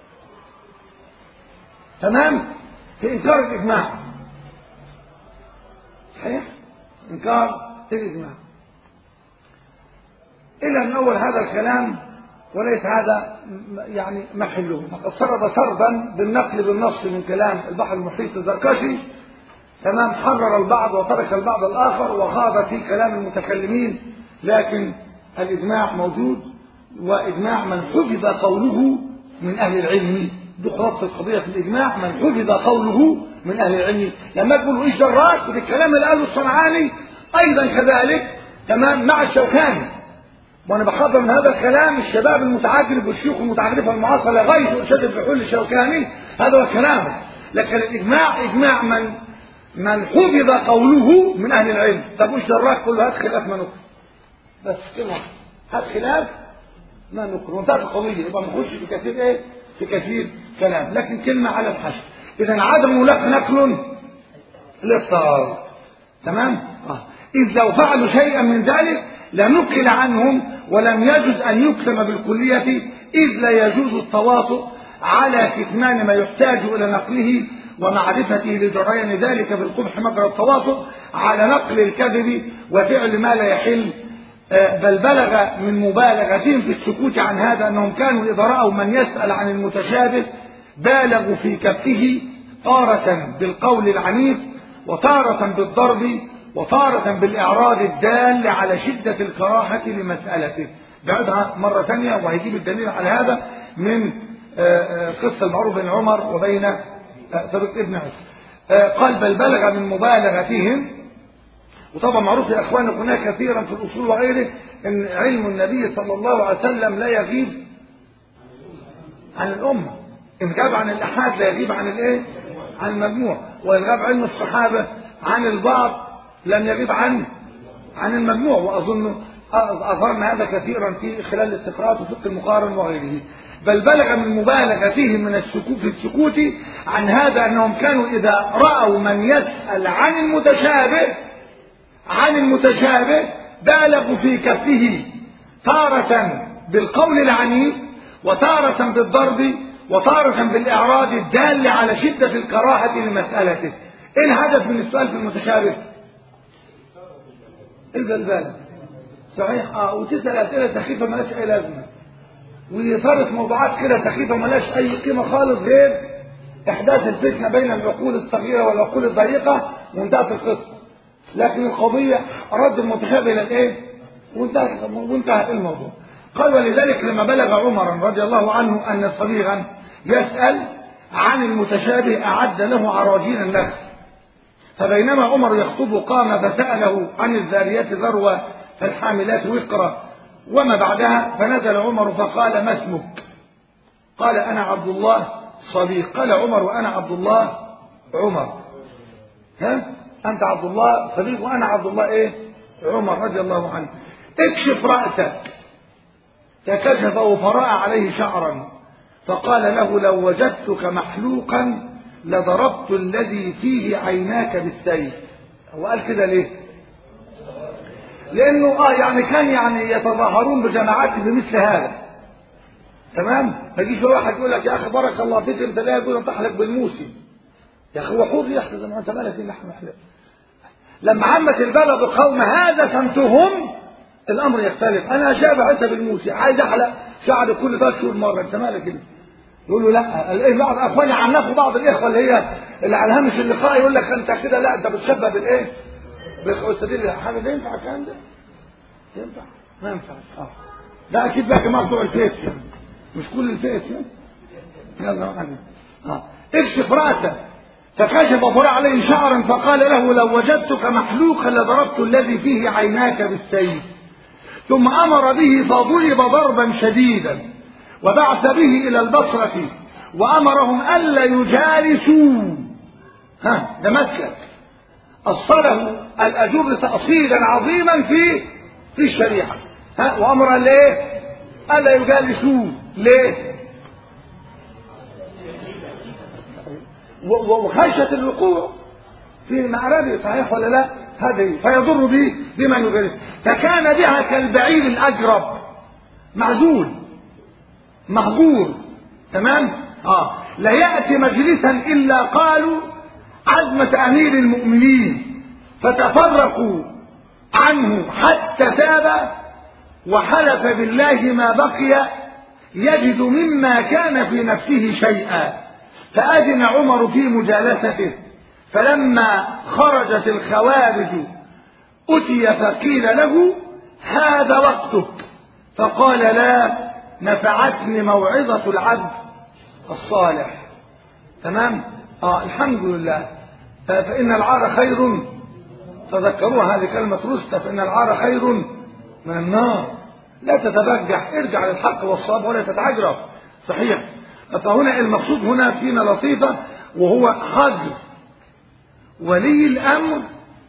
Speaker 1: تمام؟ في إنكار الإجماع. صحيح؟ إنكار الإجماع. إلا أن أول هذا الكلام وليس هذا يعني محله، فقد سرد سردا بالنقل بالنص من كلام البحر المحيط الزركشي. تمام؟ حرر البعض وترك البعض الآخر وخاض في كلام المتكلمين، لكن الإجماع موجود، وإجماع من حفظ قوله من أهل العلم. دي خلاصة القضية في الإجماع، من حفظ قوله من أهل العلم. لما تقولوا إيش جرات بالكلام اللي قاله الصنعاني أيضا كذلك. تمام؟ مع الشوكاني. وانا بحضر من هذا الكلام الشباب المتعجرف والشيوخ المتعجرفه المعاصره لغايه ارشاد الفحول الشوكاني، هذا هو كلامه. لكن الاجماع اجماع من من حفظ قوله من اهل العلم. طب وش دراك كله؟ هات خلاف ما نقل، بس كلمه هات خلاف ما نقل وانتهت القضيه. يبقى ما نخش في كثير ايه؟ في كثير كلام، لكن كلمه على الحشر. اذا عدم لك نقل للطار. تمام؟ آه. إذ لو فعلوا شيئا من ذلك لنقل عنهم ولم يجوز أن يكتم بالكلية، إذ لا يجوز التواطؤ على كتمان ما يحتاج إلى نقله ومعرفته لجريان ذلك في القبح مجرى التواطؤ على نقل الكذب وفعل ما لا يحل. بل بلغ من مبالغتهم في السكوت عن هذا أنهم كانوا إذا رأوا من يسأل عن المتشابه بالغوا في كفه، تارة بالقول العنيف وتارة بالضرب وتارة بالإعراض الدال على شدة الكراهة لمسألته. بعدها مرة ثانية وهيجيب الدليل على هذا من قصة المعروف بين عمر وبين ثابت ابن عيسى. قال بل بلغ من مبالغتهم. وطبعا معروف يا اخواني هناك كثيرا في الاصول وغيره ان علم النبي صلى الله عليه وسلم لا يغيب عن الامه، ان غاب عن الاحاد لا يغيب عن الايه؟ عن المجموع. وان غاب علم الصحابه عن البعض لم يغيب عن عن المجموع. واظن اظهرنا هذا كثيرا في خلال الاستقراءات وفقه المقارن وغيره. بل بلغ من مبالغتهم من السكوت في السكوت عن هذا انهم كانوا اذا راوا من يسال عن المتشابه عن المتشابه بالغوا في كفه، تارة بالقول العنيف وتارة بالضرب وتارة بالإعراض الدال على شدة الكراهة لمسألته. ايه الهدف من السؤال في المتشابه؟ البلبال صحيح. اه وتسأل أسئلة سخيفة ملاش أي لازمة، ويصرف موضوعات كده سخيفة ملاش أي قيمة خالص غير إحداث الفتنة بين العقول الصغيرة والعقول الضيقة وانتهت القصة. لكن القضية رد المتشابه إلى الإيه؟ وانتهى وانتهى الموضوع. قال ولذلك لما بلغ عمر رضي الله عنه أن صبيغا يسأل عن المتشابه أعد له عراجين النخل، فبينما عمر يخطب قام فسأله عن الذاريات ذروة فالحاملات وقرا وما بعدها، فنزل عمر فقال ما اسمك؟ قال أنا عبد الله صبيغ. قال عمر وأنا عبد الله عمر. ها؟ أنت عبد الله صبيغ وأنا عبد الله إيه؟ عمر رضي الله عنه. اكشف رأسك. فكشفه فرأى عليه شعرا فقال له لو وجدتك محلوقا لضربت الذي فيه عيناك بالسيف. هو قال كده ليه؟ لأنه آه يعني كان يعني يتظاهرون بجماعات بمثل هذا. تمام؟ ما يجيش واحد يقول لك يا أخي بارك الله فيك أنت لا يقول أنت تحلق بالموسي. يا أخي هو حر يحلق زي ما أنت مالك اللحم محلق. لما عمت البلد قوم هذا سمتهم الامر يختلف. انا شابه انت بالموسى عايز احلق شعر كل ثلاث شهور مره، انت مالك كده؟ يقول له لا. الايه بعض اخواني عنفوا بعض الاخوه اللي هي اللي على هامش اللقاء يقول لك انت كده لا انت بتشبه بالايه؟ بالاستاذ حاجه ده ينفع الكلام ده؟ ينفع؟ ما ينفعش. اه ده اكيد بقى كمان بتوع الفيس يعني مش كل الفيس يعني. يلا معلم. اه اكشف راسك. فكشف فرع عليه شعرا فقال له لو وجدتك محلوقا لضربت الذي فيه عيناك بالسيف. ثم امر به فضرب ضربا شديدا وبعث به الى البصرة وامرهم الا يجالسوا. ها ده مسلك اصله الاجر تاصيلا عظيما في في الشريعه. ها وامر ليه؟ الا يجالسوا. ليه؟ وخشية الوقوع في معرضه. صحيح ولا لا؟ هذه فيضر به بما يجالس. فكان بها كالبعير الاجرب معزول مهجور. تمام؟ اه لا ياتي مجلسا الا قالوا عزمة امير المؤمنين فتفرقوا عنه حتى تاب وحلف بالله ما بقي يجد مما كان في نفسه شيئا. فأذن عمر في مجالسته. فلما خرجت الخوارج أتي فقيل له هذا وقتك فقال لا نفعتني موعظة العبد الصالح. تمام؟ آه الحمد لله. فإن العار خير تذكروها هذه كلمة رستة فإن العار خير من النار. لا تتبجح ارجع للحق والصواب ولا تتعجرف. صحيح. فهنا المقصود هنا فينا لطيفة وهو حجر ولي الأمر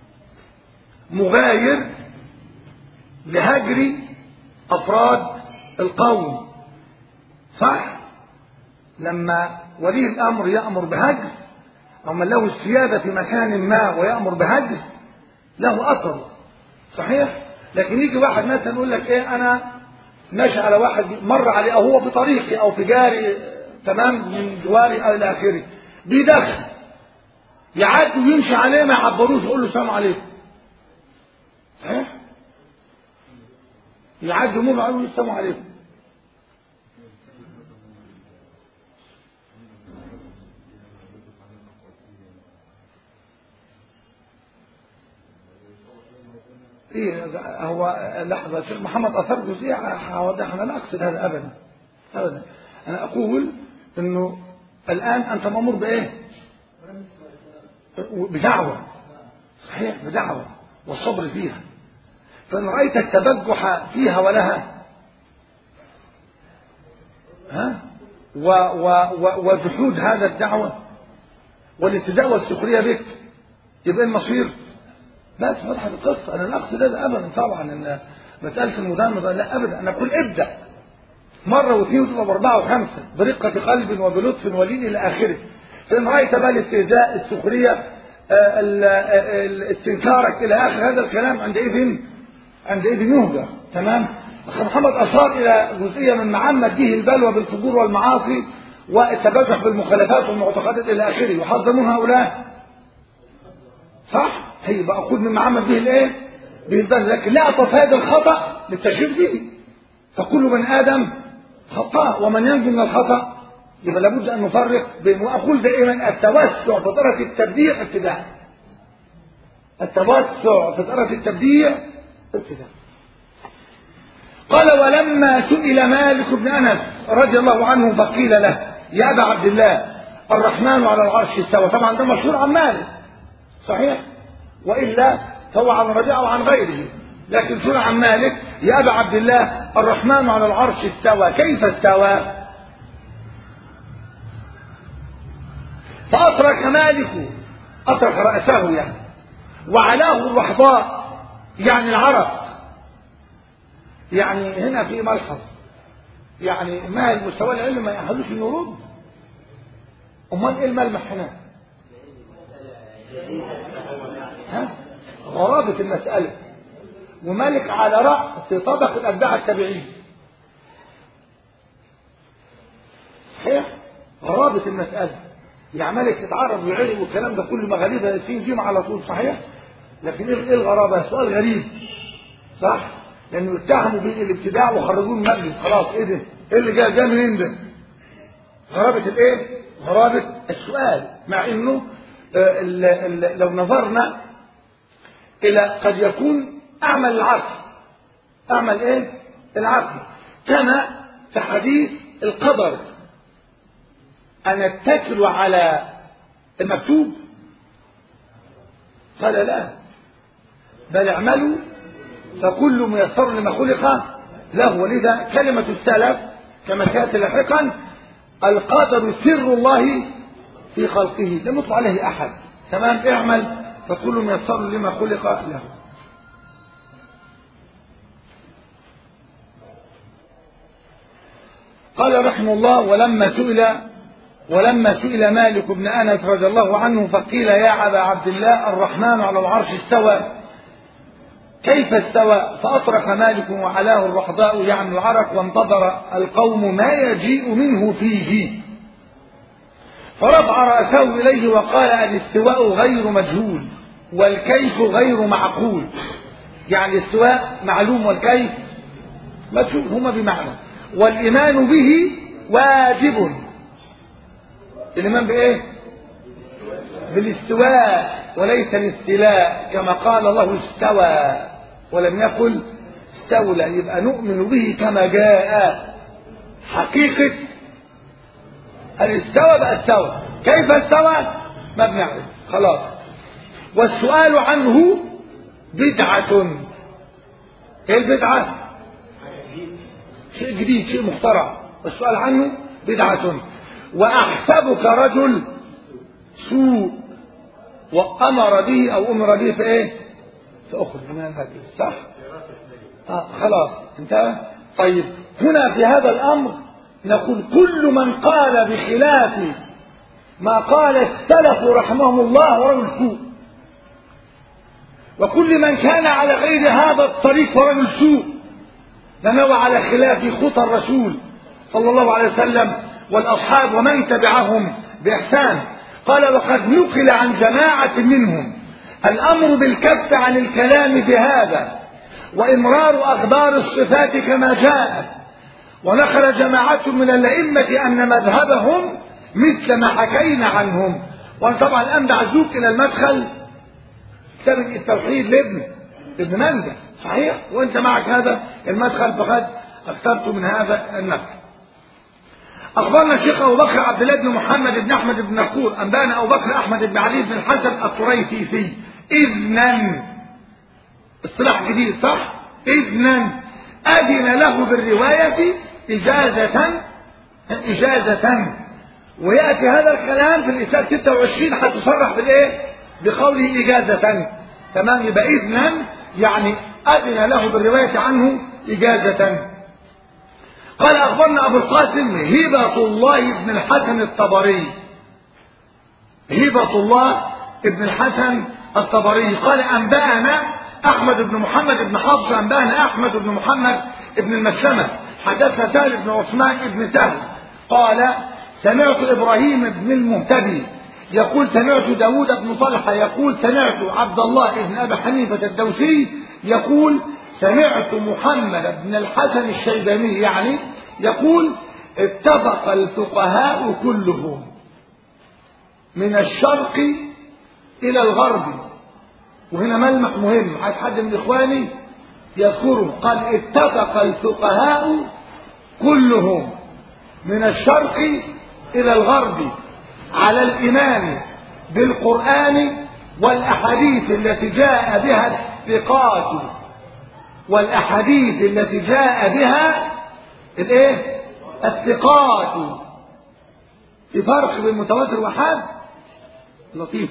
Speaker 1: مغاير لهجر أفراد القوم. صح؟ لما ولي الأمر يأمر بهجر أو من له السيادة في مكان ما ويأمر بهجر له أثر صحيح. لكن يجي واحد مثلا يقول لك ايه انا ماشي على واحد مر عليه او هو في طريقي او في جاري تمام من جواري او الى اخره بيدخل يعدي ويمشي عليه ما يعبروش يقول له السلام عليكم صحيح يعدي ومر عليه يقول له السلام عليكم. ايه هو لحظه الشيخ محمد اثار جزئيه هوضح. انا لا اقصد هذا ابدا ابدا. انا اقول انه الان انت مامور بايه؟ بدعوه صحيح بدعوه والصبر فيها. فان رايت التبجح فيها ولها ها و و و وجحود هذا الدعوه والابتداء والسخريه بك يبقى المصير بس وضحت القصه. انا لا اقصد هذا ابدا طبعا ان مساله المدامره لا ابدا. انا اقول ابدا مره واثنين وثلاثه واربعه وخمسه برقه قلب وبلطف ولين الى اخره. فان رايت بقى الاستهزاء السخريه استنكارك الى اخر هذا الكلام عندئذ عندئذ يهجر تمام. اخ محمد اشار الى جزئيه من معمد به البلوى بالفجور والمعاصي والتبجح بالمخالفات والمعتقدات الى اخره يحذر من هؤلاء صح. هي بقى خذ من معمد به الايه به البلوى لكن لا اتصيد الخطا للتشهير به. فكل بني ادم خطاء ومن ينجو من الخطا يبقى لابد ان نفرق بين. واقول دائما التوسع في طرف التبديع ابتداع. التوسع في طرف التبديع ابتداع. قال ولما سئل مالك بن انس رضي الله عنه فقيل له يا ابا عبد الله الرحمن على العرش استوى. طبعا ده مشهور عن مالك صحيح والا فهو عن ربيعه وعن غيره لكن شرع عن مالك يا ابا عبد الله الرحمن على العرش استوى كيف استوى؟ فأترك مالك أترك رأسه يعني وعلاه الرحضاء يعني العرق. يعني هنا في ملحظ يعني ما المستوى العلمي ما يحلوش انه يرد. امال ايه الملمح هنا؟ ها غرابة المسألة. ومالك على رأس طبقة أتباع التابعين صحيح غرابة المسألة. يعني مالك يتعرض ويعلم والكلام ده كله مغالبها ياسين فيهم على طول صحيح. لكن ايه الغرابة؟ سؤال غريب صح لانه اتهموا بالابتداع وخرجوه من المجلس خلاص. ايه ده؟ ايه اللي جاء جاء منين ده؟ غرابة الايه؟ غرابة السؤال. مع انه آه ال ال لو نظرنا الى قد يكون اعمل العقل اعمل ايه؟ العقل كما في حديث القدر أن اتكل على المكتوب قال لا بل اعملوا فكل ميسر لما خلق له. ولذا كلمة السلف كما سيأتي لاحقا القدر سر الله في خلقه لم يطلع عليه أحد تمام. اعمل فكل ميسر لما خلق له. قال رحمه الله ولما سئل ولما سئل مالك بن انس رضي الله عنه فقيل يا ابا عبد الله الرحمن على العرش استوى كيف استوى؟ فاطرق مالك وعلاه الرحضاء يعني العرق وانتظر القوم ما يجيء منه فيه فرفع راسه اليه وقال الاستواء غير مجهول والكيف غير معقول. يعني الاستواء معلوم والكيف مجهول هما بمعنى. والايمان به واجب. الإيمان بإيه؟ بالاستواء وليس الاستيلاء كما قال الله استوى ولم يقل استولى. يبقى نؤمن به كما جاء. حقيقة الاستوى بقى استوى كيف استوى ما بنعرف خلاص. والسؤال عنه بدعة. ايه البدعة؟ شيء جديد شيء مخترع. والسؤال عنه بدعة. وأحسبك رجل سوء وأمر به أو أمر به في إيه؟ فأخذ من الهدي صح؟ آه خلاص انتهى. طيب هنا في هذا الأمر نقول كل من قال بخلاف ما قال السلف رحمهم الله ورجل سوء. وكل من كان على غير هذا الطريق فرجل سوء، لأنه على خلاف خطى الرسول صلى الله عليه وسلم والأصحاب ومن تبعهم بإحسان. قال: وقد نقل عن جماعة منهم الأمر بالكف عن الكلام بهذا وإمرار أخبار الصفات كما جاءت، ونقل جماعة من الأئمة أن مذهبهم مثل ما حكينا عنهم. وأنا طبعا الآن بعزوك إلى المدخل كتاب التوحيد لابن ابن مندة، صحيح؟ وأنت معك هذا المدخل فقد اخترت من هذا النقل. أخبرنا الشيخ أبو بكر عبد الله بن محمد بن أحمد بن نقور أنبانا أبو بكر أحمد بن علي بن الحسن الطريفي إذنا، اصطلاح جديد صح؟ إذنا أذن له بالرواية إجازة إجازة. ويأتي هذا الكلام في الإسلام ستة وعشرين حتى تصرح بالإيه؟ بقوله إجازة. تمام؟ يبقى إذنا يعني أذن له بالرواية عنه إجازة. قال: أخبرنا أبو القاسم هبة الله بن الحسن الطبري، هبة الله بن الحسن الطبري قال: أنبأنا أحمد بن محمد بن حفص أنبأنا أحمد بن محمد بن المسلمة حدثنا سهل بن عثمان بن سهل قال: سمعت إبراهيم بن المهتدي يقول سمعت داود بن طلحة يقول سمعت عبد الله بن أبي حنيفة الدوسي يقول سمعت محمد بن الحسن الشيباني يعني يقول: اتفق الفقهاء كلهم من الشرق إلى الغرب. وهنا ملمح مهم عايز حد من إخواني يذكره، قال: اتفق الفقهاء كلهم من الشرق إلى الغرب على الإيمان بالقرآن والأحاديث التي جاء بها الثقات والأحاديث التي جاء بها الايه؟ الثقات. في فرق بين متواتر وحاد لطيف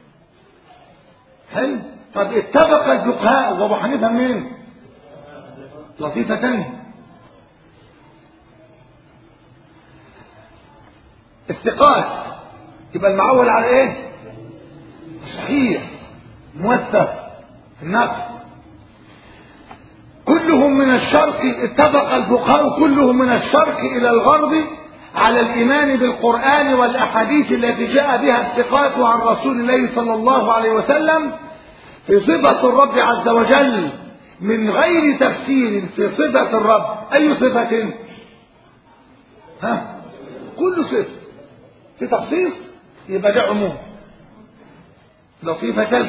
Speaker 1: حلو. طب اتفق الفقهاء وابو حنيفه منين؟ لطيفه ثانيه. الثقات يبقى المعول على ايه؟ صحيح موثق النقل. كلهم من الشرق اتفق الفقهاء كلهم من الشرق إلى الغرب على الإيمان بالقرآن والأحاديث التي جاء بها الثقات عن رسول الله صلى الله عليه وسلم في صفة الرب عز وجل من غير تفسير في صفة الرب. أي صفة؟ ها؟ كل صفة في تخصيص يبقى ده عموم. لطيفة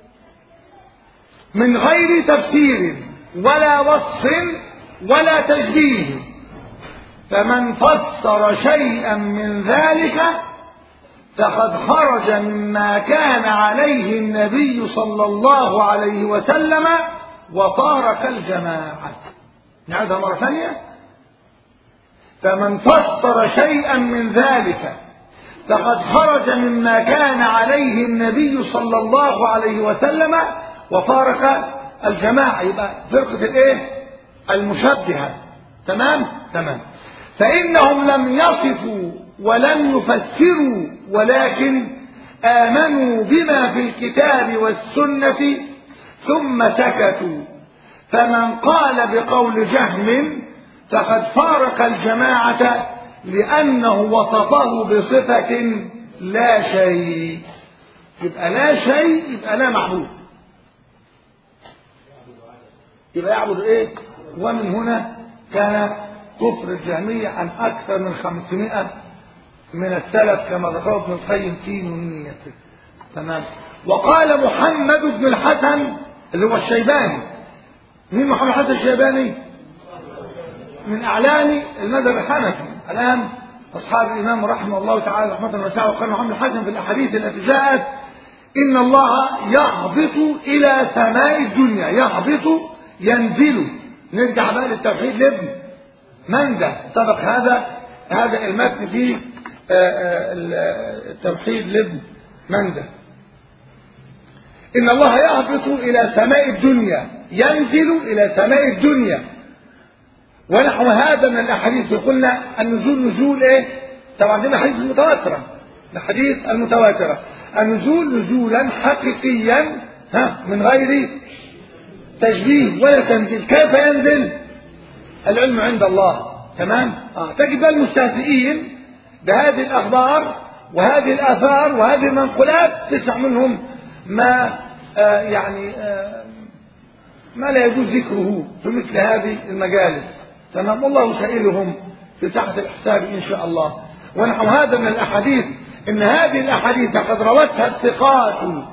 Speaker 1: من غير تفسير ولا وصف ولا تشبيه، فمن فسر شيئا من ذلك فقد خرج مما كان عليه النبي صلى الله عليه وسلم وفارق الجماعة. نعيدها مرة ثانية. فمن فسر شيئا من ذلك فقد خرج مما كان عليه النبي صلى الله عليه وسلم وفارق الجماعة. يبقى فرقة الايه؟ المشبهة. تمام؟ تمام. فإنهم لم يصفوا ولم يفسروا ولكن آمنوا بما في الكتاب والسنة ثم سكتوا. فمن قال بقول جهم فقد فارق الجماعة لأنه وصفه بصفة لا شيء. يبقى لا شيء يبقى لا معبود، يبقى يعبد ايه؟ ومن هنا كان كفر الجهمية عن أكثر من خمسمائة من السلف كما ذكره ابن القيم في نونيته. تمام. وقال محمد بن الحسن اللي هو الشيباني. مين محمد الحسن الشيباني؟ من أعلام المذهب الحنفي الآن أصحاب الإمام رحمه الله تعالى رحمة واسعة. وقال محمد الحسن في الأحاديث التي جاءت إن الله يهبط إلى سماء الدنيا. يهبط ينزل. نرجع بقى للتوحيد لابن مندة سبق هذا هذا المتن في التوحيد لابن مندة. إن الله يهبط إلى سماء الدنيا ينزل إلى سماء الدنيا ونحو هذا من الأحاديث. قلنا النزول نزول إيه؟ طبعا دي الأحاديث المتواترة، الأحاديث المتواترة. النزول نزولا حقيقيا ها من غير تشبيه ولا تمثيل. كيف ينزل؟ العلم عند الله. تمام. آه. تجد بقى المستهزئين بهذه الأخبار وهذه الآثار وهذه المنقولات تسمع منهم ما آه يعني آه ما لا يجوز ذكره في مثل هذه المجالس. تمام. والله سائلهم في ساعة الحساب إن شاء الله. ونحو هذا من الأحاديث إن هذه الأحاديث قد روتها الثقات.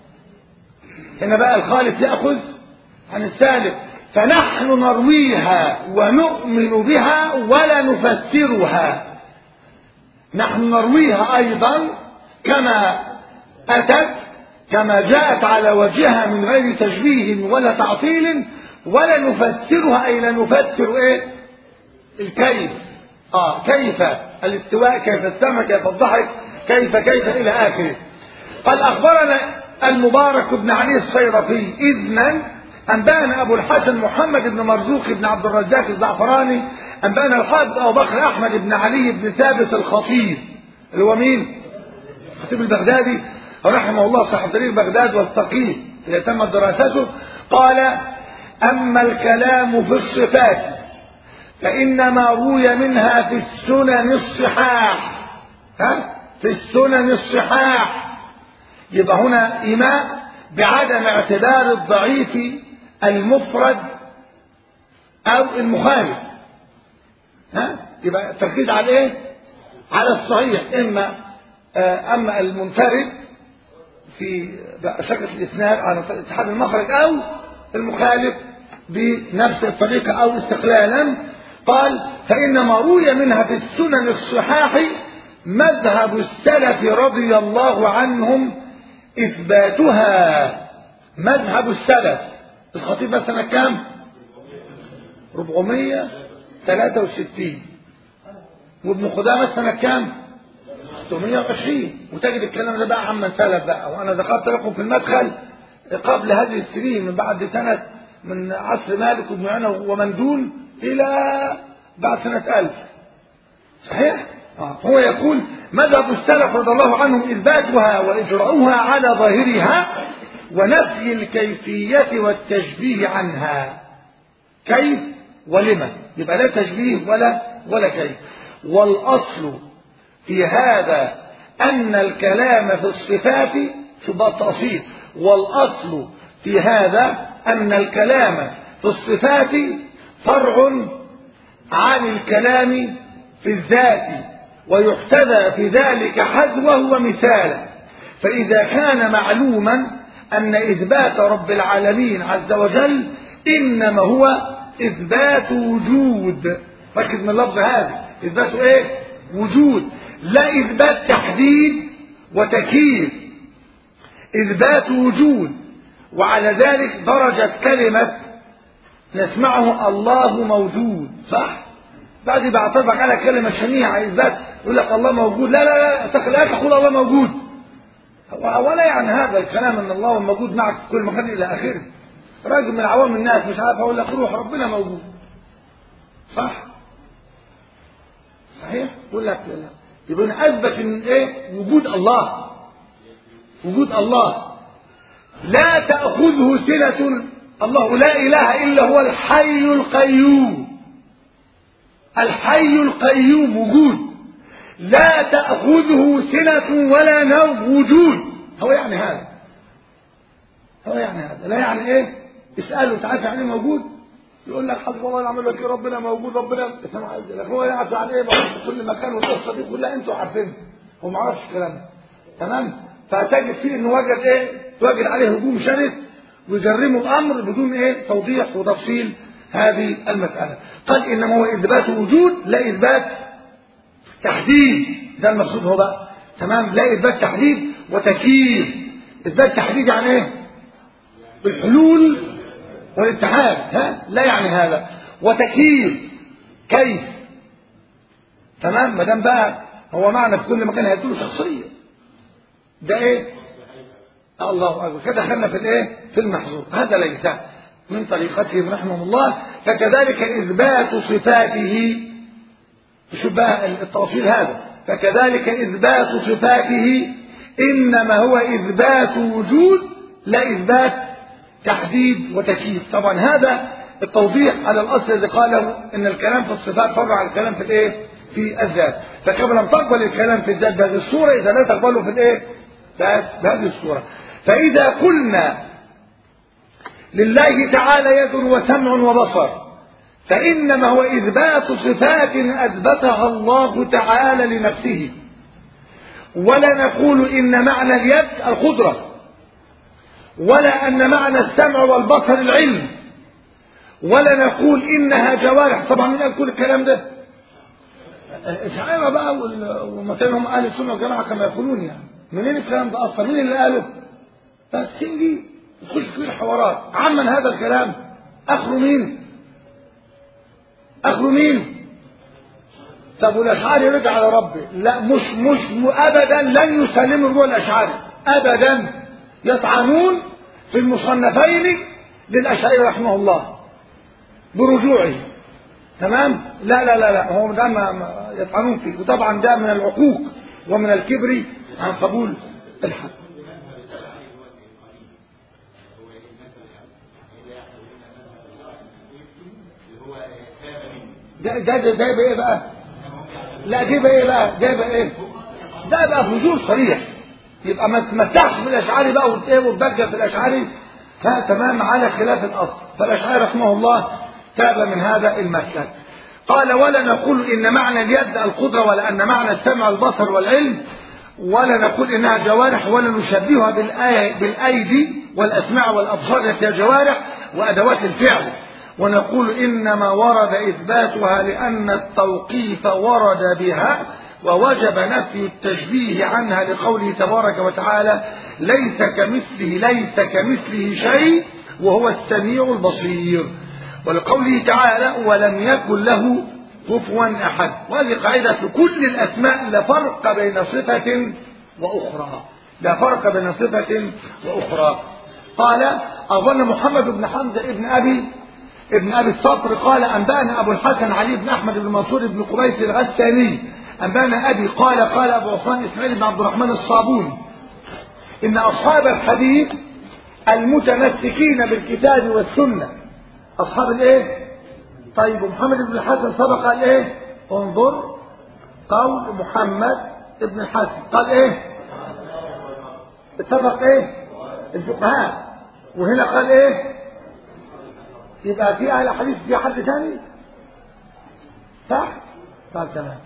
Speaker 1: هنا بقى الخالف يأخذ عن السالف. فنحن نرويها ونؤمن بها ولا نفسرها. نحن نرويها أيضا كما أتت كما جاءت على وجهها من غير تشبيه ولا تعطيل ولا نفسرها أي لا نفسر إيه الكيف. آه كيف الاستواء كيف السمع كيف الضحك كيف كيف إلى آخره. قال أخبرنا المبارك بن علي الصيرفي إذنا أنبأنا أبو الحسن محمد بن مرزوق بن عبد الرزاق الزعفراني أنبأنا الحافظ أبو بكر أحمد بن علي بن ثابت الخطيب اللي هو مين؟ الخطيب البغدادي رحمه الله صاحب تاريخ بغداد والفقيه إذا تمت دراسته. قال أما الكلام في الصفات فإنما روي منها في السنن الصحاح. ها؟ في السنن الصحاح. يبقى هنا إيماء بعدم اعتبار الضعيف المفرد أو المخالف. ها؟ يبقى التركيز على إيه؟ على الصحيح. إما آه أما المنفرد في شكل الإسناد على اتحاد المخرج أو المخالف بنفس الطريقة أو استقلالا. قال فإنما روي منها في السنن الصحاح مذهب السلف رضي الله عنهم إثباتها. مذهب السلف. الخطيب سنة كام؟ أربعمائة وثلاثة وستين. وابن قدامة سنة كام؟ ستمائة وعشرين. وتجد الكلام ده بقى عمن سلف بقى. وأنا ذكرت لكم في المدخل قبل هذه السنين من بعد سنة من عصر مالك وابن عنا ومن دون إلى بعد سنة ألف. صحيح؟ آه. هو يقول مذهب السلف رضي الله عنهم إثباتها وإجراؤها على ظاهرها ونفي الكيفية والتشبيه عنها. كيف ولما؟ يبقى لا تشبيه ولا ولا كيف. والأصل في هذا أن الكلام في الصفات في التأصيل. والأصل في هذا أن الكلام في الصفات فرع عن الكلام في الذات ويحتذى في ذلك حذوه ومثالا. فإذا كان معلوما أن إثبات رب العالمين عز وجل إنما هو إثبات وجود. ركز من اللفظ هذا. إثبات إيه؟ وجود. لا إثبات تحديد وتكييف. إثبات وجود. وعلى ذلك درجت كلمة نسمعه الله موجود. صح؟ بعد بعتبرك على كلمة شنيعة إثبات يقول لك الله موجود. لا لا لا لا تقول الله موجود. ولا يعني هذا الكلام ان الله موجود معك في كل مكان الى اخره. راجل من عوام الناس مش عارف اقول لك روح ربنا موجود. صح؟ صحيح؟ يقول لك لا. يبقى اثبت ان ايه؟ وجود الله. وجود الله لا تأخذه سنة. الله لا اله الا هو الحي القيوم. الحي القيوم وجود. لا تأخذه سنة ولا نوم وجود. هو يعني هذا. هو يعني هذا. لا يعني ايه؟ اسأله تعرف يعني ايه موجود؟ يقول لك حسب الله نعم الوكيل ربنا موجود ربنا اسمع عايز لك هو يعرف يعني ايه في كل مكان والقصه دي كلها انتوا عارفينها. هو ما عرفش الكلام ده. تمام؟ فتجد فيه انه وجد ايه؟ وجد عليه هجوم شرس ويجرموا الامر بدون ايه؟ توضيح وتفصيل هذه المسألة. قال انما هو اثبات وجود لا اثبات تحديد. ده المقصود هو بقى. تمام؟ لا اثبات تحديد وتكييف. اثبات تحديد يعني ايه؟ الحلول والاتحاد. ها؟ لا يعني هذا. وتكييف كيف. تمام؟ ما دام بقى هو معنى في كل مكان هيديله شخصيه. ده ايه؟ الله اكبر. كده دخلنا في الايه؟ في المحظور. هذا ليس من طريقتهم رحمه الله. فكذلك اثبات صفاته. شوف بقى التفصيل هذا. فكذلك إثبات صفاته إنما هو إثبات وجود لا إثبات تحديد وتكييف. طبعا هذا التوضيح على الأصل الذي قاله إن الكلام في الصفات فرع عن الكلام في الإيه؟ في الذات. فكما لم تقبل الكلام في الذات بهذه الصورة إذا لا تقبله في الإيه؟ بهذه الصورة. فإذا قلنا لله تعالى يد وسمع وبصر فإنما هو إثبات صفات أثبتها الله تعالى لنفسه، ولا نقول إن معنى اليد القدرة، ولا أن معنى السمع والبصر العلم، ولا نقول إنها جوارح. طبعا من قال كل الكلام ده؟ الشاعرة بقى ومثلا هم أهل السنة والجماعة كما يقولون. يعني منين الكلام ده أصلا؟ مين اللي قاله؟ بس دي تخش في الحوارات عمن هذا الكلام أخره مين؟ أخره مين؟ طب والأشعاري رجع على ربي؟ لا، مش مش أبدا لن يسلموا الرؤى الأشعاري أبدا، يطعنون في المصنفين للأشعري رحمه الله برجوعه. تمام؟ لا لا لا لا هو ده ما يطعنون فيه، وطبعا ده من العقوق ومن الكبر عن قبول الحق. ده ده ده ده ايه بقى؟ لا دي بقى ايه بقى؟ ده بقى ايه؟ ده بقى فجور صريح. يبقى ما تمتعش بالاشعاري بقى وتبجى في الاشعاري فتمام على خلاف الاصل. فالاشعاري رحمه الله تاب من هذا المسلك. قال ولا نقول ان معنى اليد القدره، ولا ان معنى السمع البصر والعلم، ولا نقول انها جوارح، ولا نشبهها بالآية بالايدي والاسماع والابصار التي هي جوارح وادوات الفعل، ونقول إنما ورد إثباتها لأن التوقيف ورد بها، ووجب نفي التشبيه عنها لقوله تبارك وتعالى ليس كمثله ليس كمثله شيء وهو السميع البصير، ولقوله تعالى ولم يكن له كفوا أحد. وهذه قاعدة في كل الأسماء لا فرق بين صفة وأخرى، لا فرق بين صفة وأخرى. قال أظن محمد بن حمزة ابن أبي ابن أبي الصفر قال أنبأنا أبو الحسن علي بن أحمد بن منصور بن قبيس الغساني أنبأنا أبي قال قال أبو عثمان إسماعيل بن عبد الرحمن الصابوني إن أصحاب الحديث المتمسكين بالكتاب والسنة أصحاب الإيه؟ طيب محمد بن الحسن سبق قال إيه؟ انظر قول محمد بن الحسن قال إيه؟ اتفق إيه؟ الفقهاء. وهنا قال إيه؟ يبقى في أهل حديث في حد ثاني صح؟ قال تمام.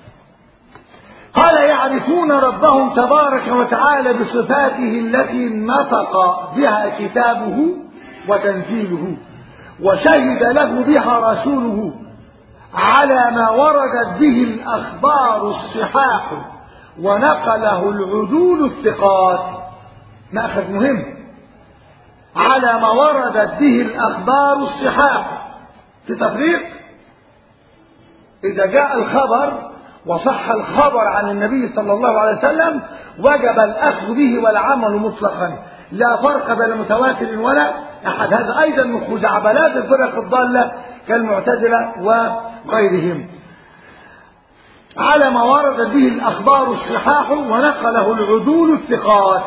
Speaker 1: قال يعرفون ربهم تبارك وتعالى بصفاته التي نطق بها كتابه وتنزيله وشهد له بها رسوله على ما وردت به الأخبار الصحاح ونقله العدول الثقات. مأخذ مهم، على ما وردت به الأخبار الصحاح. في تفريق إذا جاء الخبر وصح الخبر عن النبي صلى الله عليه وسلم وجب الأخذ به والعمل مطلقا، لا فرق بين متواتر ولا أحد. هذا أيضا من خزعبلات الفرق الضالة كالمعتزلة وغيرهم. على ما وردت به الأخبار الصحاح ونقله العدول الثقات،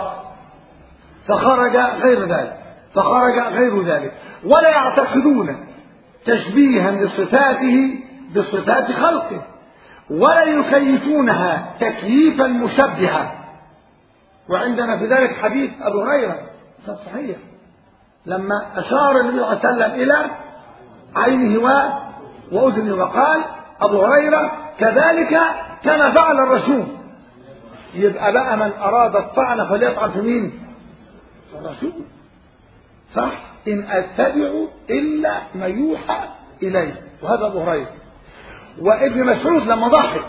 Speaker 1: فخرج غير ذلك فخرج غير ذلك ولا يعتقدون تشبيها لصفاته بصفات خلقه، ولا يكيفونها تكييفا مشبها. وعندنا في ذلك حديث أبو هريرة صحيح لما أشار النبي صلى الله عليه وسلم إلى عينه وأذنه وقال أبو هريرة كذلك كما فعل الرسول. يبقى بقى من أراد الطعن فليطعن في مين؟ الرسول صح؟ إن أتبع إلا ما يوحى إليه. وهذا أبو هريرة. وابن مسعود لما ضحك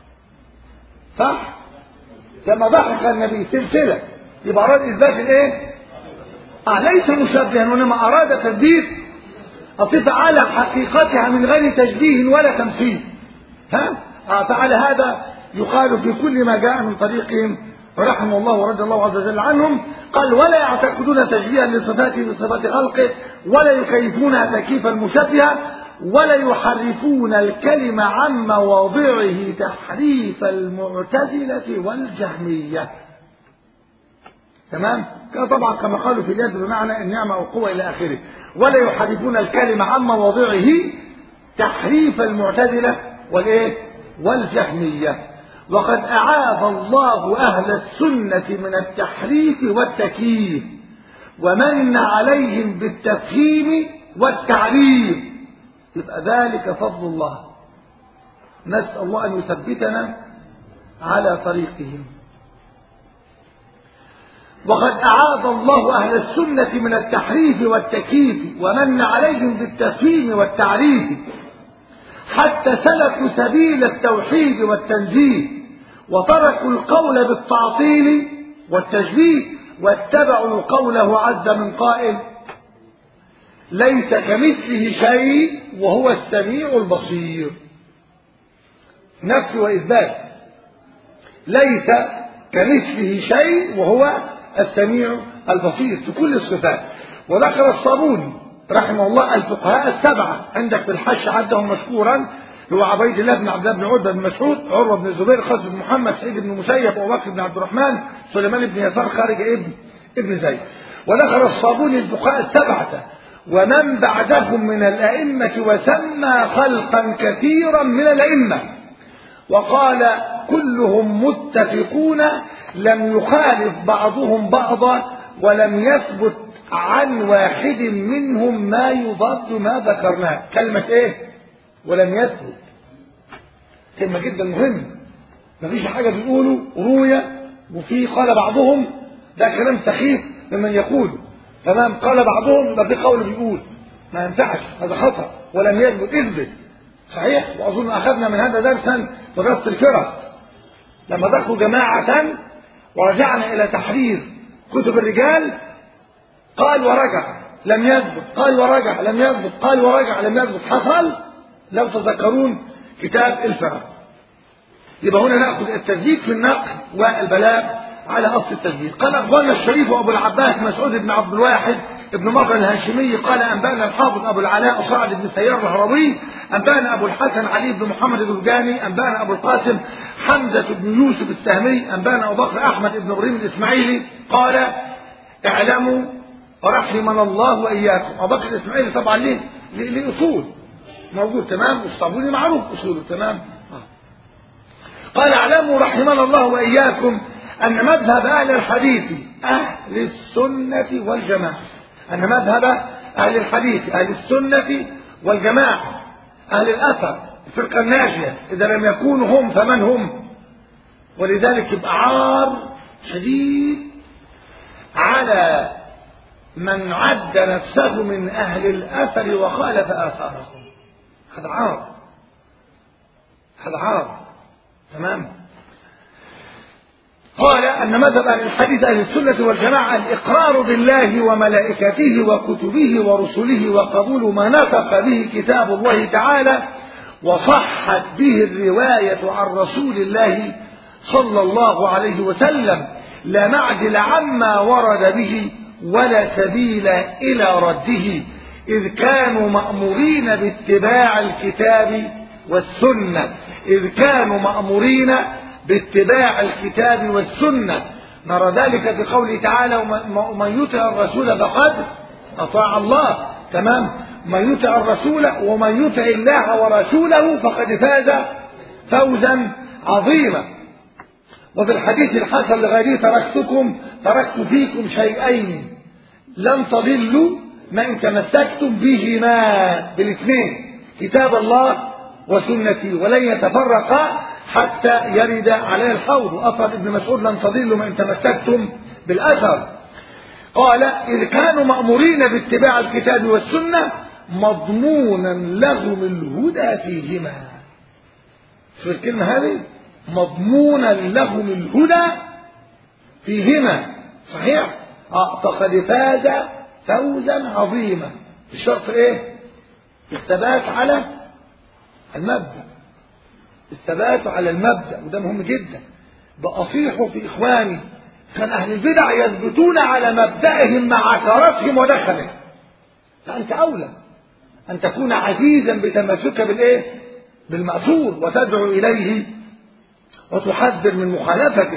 Speaker 1: صح؟ لما ضحك النبي سلسلة يبقى أراد إثبات الإيه؟ آه ليس مشبها، وإنما أراد تثبيت الصفة على حقيقتها من غير تشبيه ولا تمثيل. ها؟ آه فعلى هذا يقال في كل ما جاء من طريقهم رحمه الله ورضي الله عز وجل عنهم. قال ولا يعتقدون تشبيها لصفاته بصفات خلقه، ولا يكيفونها تكييفا مشبها، ولا يحرفون الكلمة عن مواضعه تحريف المعتزلة والجهمية. تمام. طبعا كما قالوا في اليد بمعنى النعمة أو القوة إلى آخره. ولا يحرفون الكلمة عن مواضعه تحريف المعتزلة والإيه والجهمية. وقد أعاذ الله أهل السنة من التحريف والتكييف ومن عليهم بالتفهيم والتعريف، يبقى ذلك فضل الله. نسأل الله أن يثبتنا على طريقهم. وقد أعاذ الله أهل السنة من التحريف والتكييف ومن عليهم بالتفهيم والتعريف حتى سلكوا سبيل التوحيد والتنزيه وتركوا القول بالتعطيل والتشبيه واتبعوا قوله عز من قائل ليس كمثله شيء وهو السميع البصير. نفي وإثبات، ليس كمثله شيء وهو السميع البصير في كل الصفات. وذكر الصابوني رحمه الله الفقهاء السبعة، عندك في الحش عدهم مشكورا، هو عبيد الله بن عبد الله بن عتبة بن مسعود، عروة بن الزبير، خالد بن محمد، سعيد بن مسيب، أبو بكر بن عبد الرحمن، سليمان بن يسار، خارج ابن ابن زيد. وذكر الصابوني الفقهاء السبعة ومن بعدهم من الأئمة وسمى خلقا كثيرا من الأئمة وقال كلهم متفقون لم يخالف بعضهم بعضا ولم يثبت عن واحد منهم ما يضاد ما ذكرناه. كلمة ايه؟ ولم يثبت، كلمة جدا مهمة. مفيش حاجة بيقولوا روية وفي قال بعضهم، ده كلام سخيف ممن يقول تمام. قال بعضهم يبقى في قول بيقول، ما ينفعش، هذا خطأ. ولم يثبت، اثبت. صحيح. وأظن أخذنا من هذا درسا في درس الفرق لما دخلوا جماعة ورجعنا إلى تحرير كتب الرجال، قال ورجع لم يثبت، قال ورجع لم يثبت، قال ورجع لم يثبت. حصل لو تذكرون كتاب الفرق. يبقى هنا نأخذ التثبيت في النقل والبلاغ على أصل التثبيت. قال أخبرنا الشريف أبو العباس مسعود بن عبد الواحد ابن مطر الهاشمي قال أنبانا الحافظ أبو العلاء صعد بن سيار الهروي أنبانا أبو الحسن علي بن محمد الرجاني أنبانا أبو القاسم حمزة بن يوسف السهمي أنبانا أبو بكر أحمد بن إبراهيم الإسماعيلي قال اعلموا رحمنا الله وإياكم. أبو بكر الإسماعيلي طبعا ليه؟ ليه أصول موجود تمام، والصابوني معروف أصوله تمام. قال اعلموا رحمنا الله وإياكم أن مذهب أهل الحديث أهل السنة والجماعة، أن مذهب أهل الحديث أهل السنة والجماعة أهل الأثر الفرقة الناجية إذا لم يكونوا هم فمن هم. ولذلك يبقى عار شديد على من عد نفسه من أهل الأثر وخالف آثارهم. هذا عار، هذا عار تمام. قال أن مذهب أهل الحديث أهل السنة والجماعة الإقرار بالله وملائكته وكتبه ورسله وقبول ما نطق به كتاب الله تعالى وصحت به الرواية عن رسول الله صلى الله عليه وسلم لا معدل عما ورد به ولا سبيل إلى رده إذ كانوا مأمورين باتباع الكتاب والسنة إذ كانوا مأمورين باتباع الكتاب والسنة. نرى ذلك في قوله تعالى ومن يطع الرسول فقد أطاع الله تمام. من يطع الرسول ومن يطع الله ورسوله فقد فاز فوزا عظيما. وفي الحديث الحسن لغيره تركتكم تركت فيكم شيئين لن تضلوا ما إن تمسكتم بهما بالاثنين كتاب الله وسنتي ولن يتفرقا حتى يرد عليه الحوض. أثر ابن مسعود لن تضلوا ما إن تمسكتم بالأثر. قال إذ كانوا مأمورين باتباع الكتاب والسنة مضمونا لهم الهدى فيهما. شو الكلمة هذه؟ مضمونا لهم الهدى فيهما. صحيح؟ آه فقد فاز فوزا عظيما. الشرط ايه؟ الثبات على المبدأ، الثبات على المبدأ، وده مهم جدا. بأصيحوا في إخواني كان أهل البدع يثبتون على مبدأهم مع عثرتهم ودخلهم. فأنت أولى أن تكون عزيزا بتمسك بالإيه؟ بالمأثور وتدعو إليه وتحذر من مخالفته.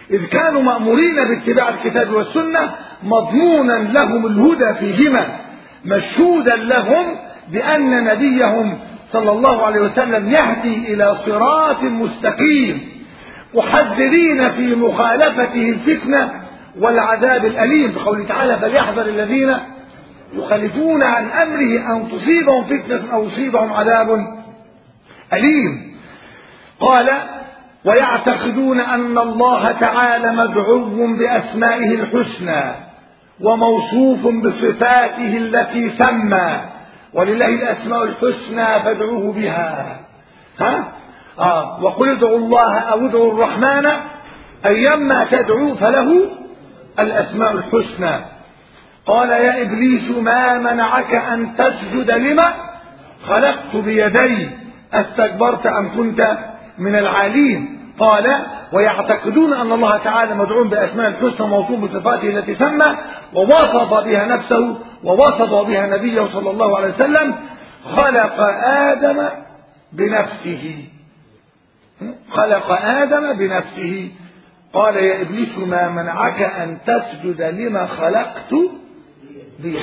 Speaker 1: إذ كانوا مأمورين باتباع الكتاب والسنة مضمونا لهم الهدى فيهما، مشهودا لهم بأن نبيهم صلى الله عليه وسلم يهدي إلى صراط مستقيم، محذرين في مخالفته الفتنة والعذاب الأليم، بقوله تعالى: فليحذر الذين يخالفون عن أمره أن تصيبهم فتنة أو يصيبهم عذاب أليم. قال: ويعتقدون أن الله تعالى مدعو بأسمائه الحسنى وموصوف بصفاته التي سمى، ولله الأسماء الحسنى فادعوه بها. ها؟ آه. وقل ادعوا الله أو ادعوا الرحمن أيما تدعوا فله الأسماء الحسنى. قال: يا إبليس ما منعك أن تسجد لما خلقت بيدي استكبرت أم كنت من العالين؟ قال: ويعتقدون أن الله تعالى مدعو بأسماء الحسنى موصوف بصفاته التي سمى ووصف بها نفسه ووصف بها نبيه صلى الله عليه وسلم. خلق آدم بنفسه خلق آدم بنفسه. قال: يا إبليس ما منعك أن تسجد لما خلقت بيدي.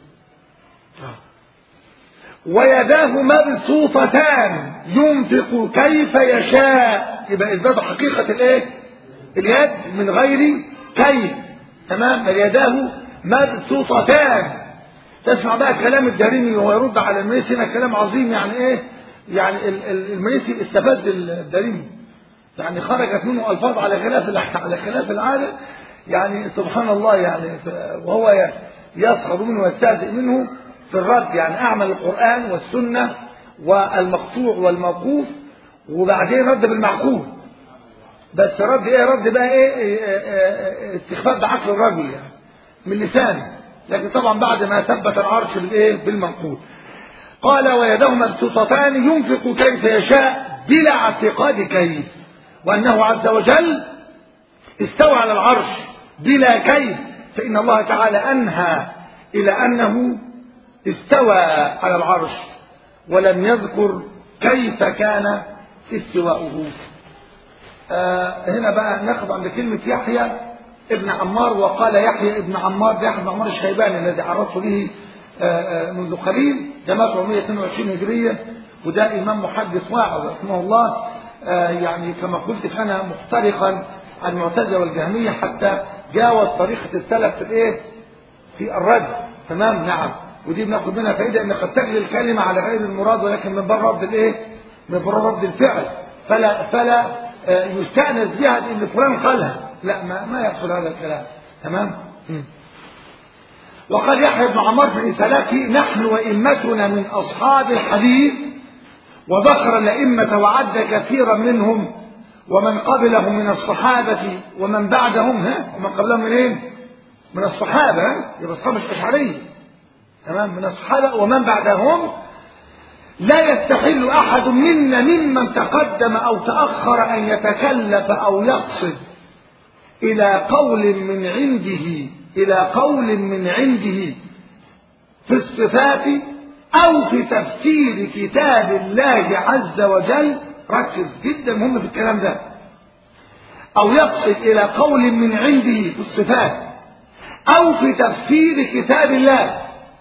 Speaker 1: ويداه مبسوطتان ينفق كيف يشاء. يبقى إثبات حقيقة الايه؟ اليد من غير كيف. تمام. يداه مبسوطتان. تسمع بقى كلام الدارمي وهو يرد على المنيسي، هنا كلام عظيم. يعني ايه؟ يعني المنيسي استفاد الدارمي، يعني خرجت منه الفاظ على خلاف على خلاف العاده، يعني سبحان الله. يعني وهو يسخر منه ويستهزئ منه في الرد، يعني اعمل القرآن والسنة والمقطوع والموقوف، وبعدين رد بالمعقول. بس رد ايه؟ رد بقى ايه؟ استخفاف بعقل الرجل يعني من لسانه، لكن طبعا بعد ما ثبت العرش بالايه؟ بالمنقول. قال: ويداه مبسوطتان ينفق كيف يشاء بلا اعتقاد كيف، وانه عز وجل استوى على العرش بلا كيف، فان الله تعالى انهى الى انه استوى على العرش ولم يذكر كيف كان استواؤه. آه هنا بقى ناخذ عند كلمة يحيى ابن عمار. وقال يحيى ابن عمار، ده يحيى بن عمار الشيباني الذي عرضت به آه منذ قليل، ده مات مئة واثنين وعشرين هجرية، وده إمام محدث واعظ رحمه الله. آه يعني كما قلت أنا مخترقا المعتزلة والجهمية حتى جاوز طريقة السلف في الايه؟ في الرد. تمام. نعم. ودي بناخد منها فائده ان قد تجري الكلمه على غير المراد، ولكن من بره رد الايه؟ من بره رد الفعل، فلا فلا يستانس بها ان فلان قالها، لا، ما, ما يحصل هذا الكلام. تمام. م. وقال يحيى بن عمار في رسالته: نحن وائمتنا من اصحاب الحديث، وذكر الائمه وعد كثيرا منهم ومن قبلهم من الصحابه ومن بعدهم. ها؟ ومن قبلهم منين؟ من الصحابه. يبقى اصحاب الاشعريه. تمام. من الصحابة ومن بعدهم. لا يستحل أحد منا ممن تقدم أو تأخر أن يتكلف أو يقصد إلى قول من عنده إلى قول من عنده في الصفات أو في تفسير كتاب الله عز وجل. ركز جدا مهم في الكلام ده. أو يقصد إلى قول من عنده في الصفات أو في تفسير كتاب الله.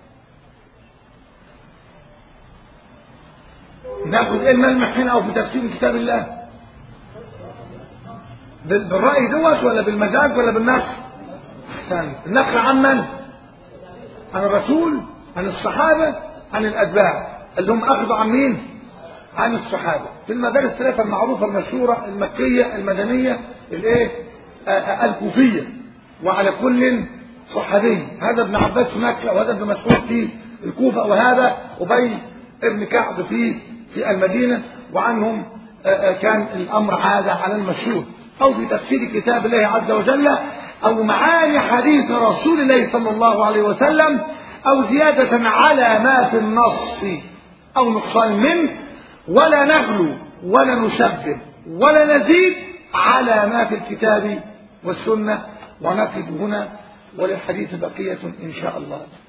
Speaker 1: ناخذ ايه الملمح هنا؟ او في تفسير كتاب الله بالرأي دوت ولا بالمزاج ولا بالنقل؟ احسن. النقل عن من؟ عن الرسول، عن الصحابة، عن الاتباع اللي هم اخذوا عن مين؟ عن الصحابة في المدارس الثلاثة المعروفة المشهورة: المكية، المدنية، الايه؟ الكوفية. وعلى كل صحابي. هذا ابن عباس في مكة، وهذا ابن مسعود في الكوفة، وهذا أبي ابن كعب في في المدينة، وعنهم كان الأمر عادة على المشهور. أو في تفسير كتاب الله عز وجل، أو معاني حديث رسول الله صلى الله عليه وسلم، أو زيادة على ما في النص أو نقصان منه، ولا نغلو ولا نشبه ولا نزيد على ما في الكتاب والسنة. ونقف هنا وللحديث بقية إن شاء الله.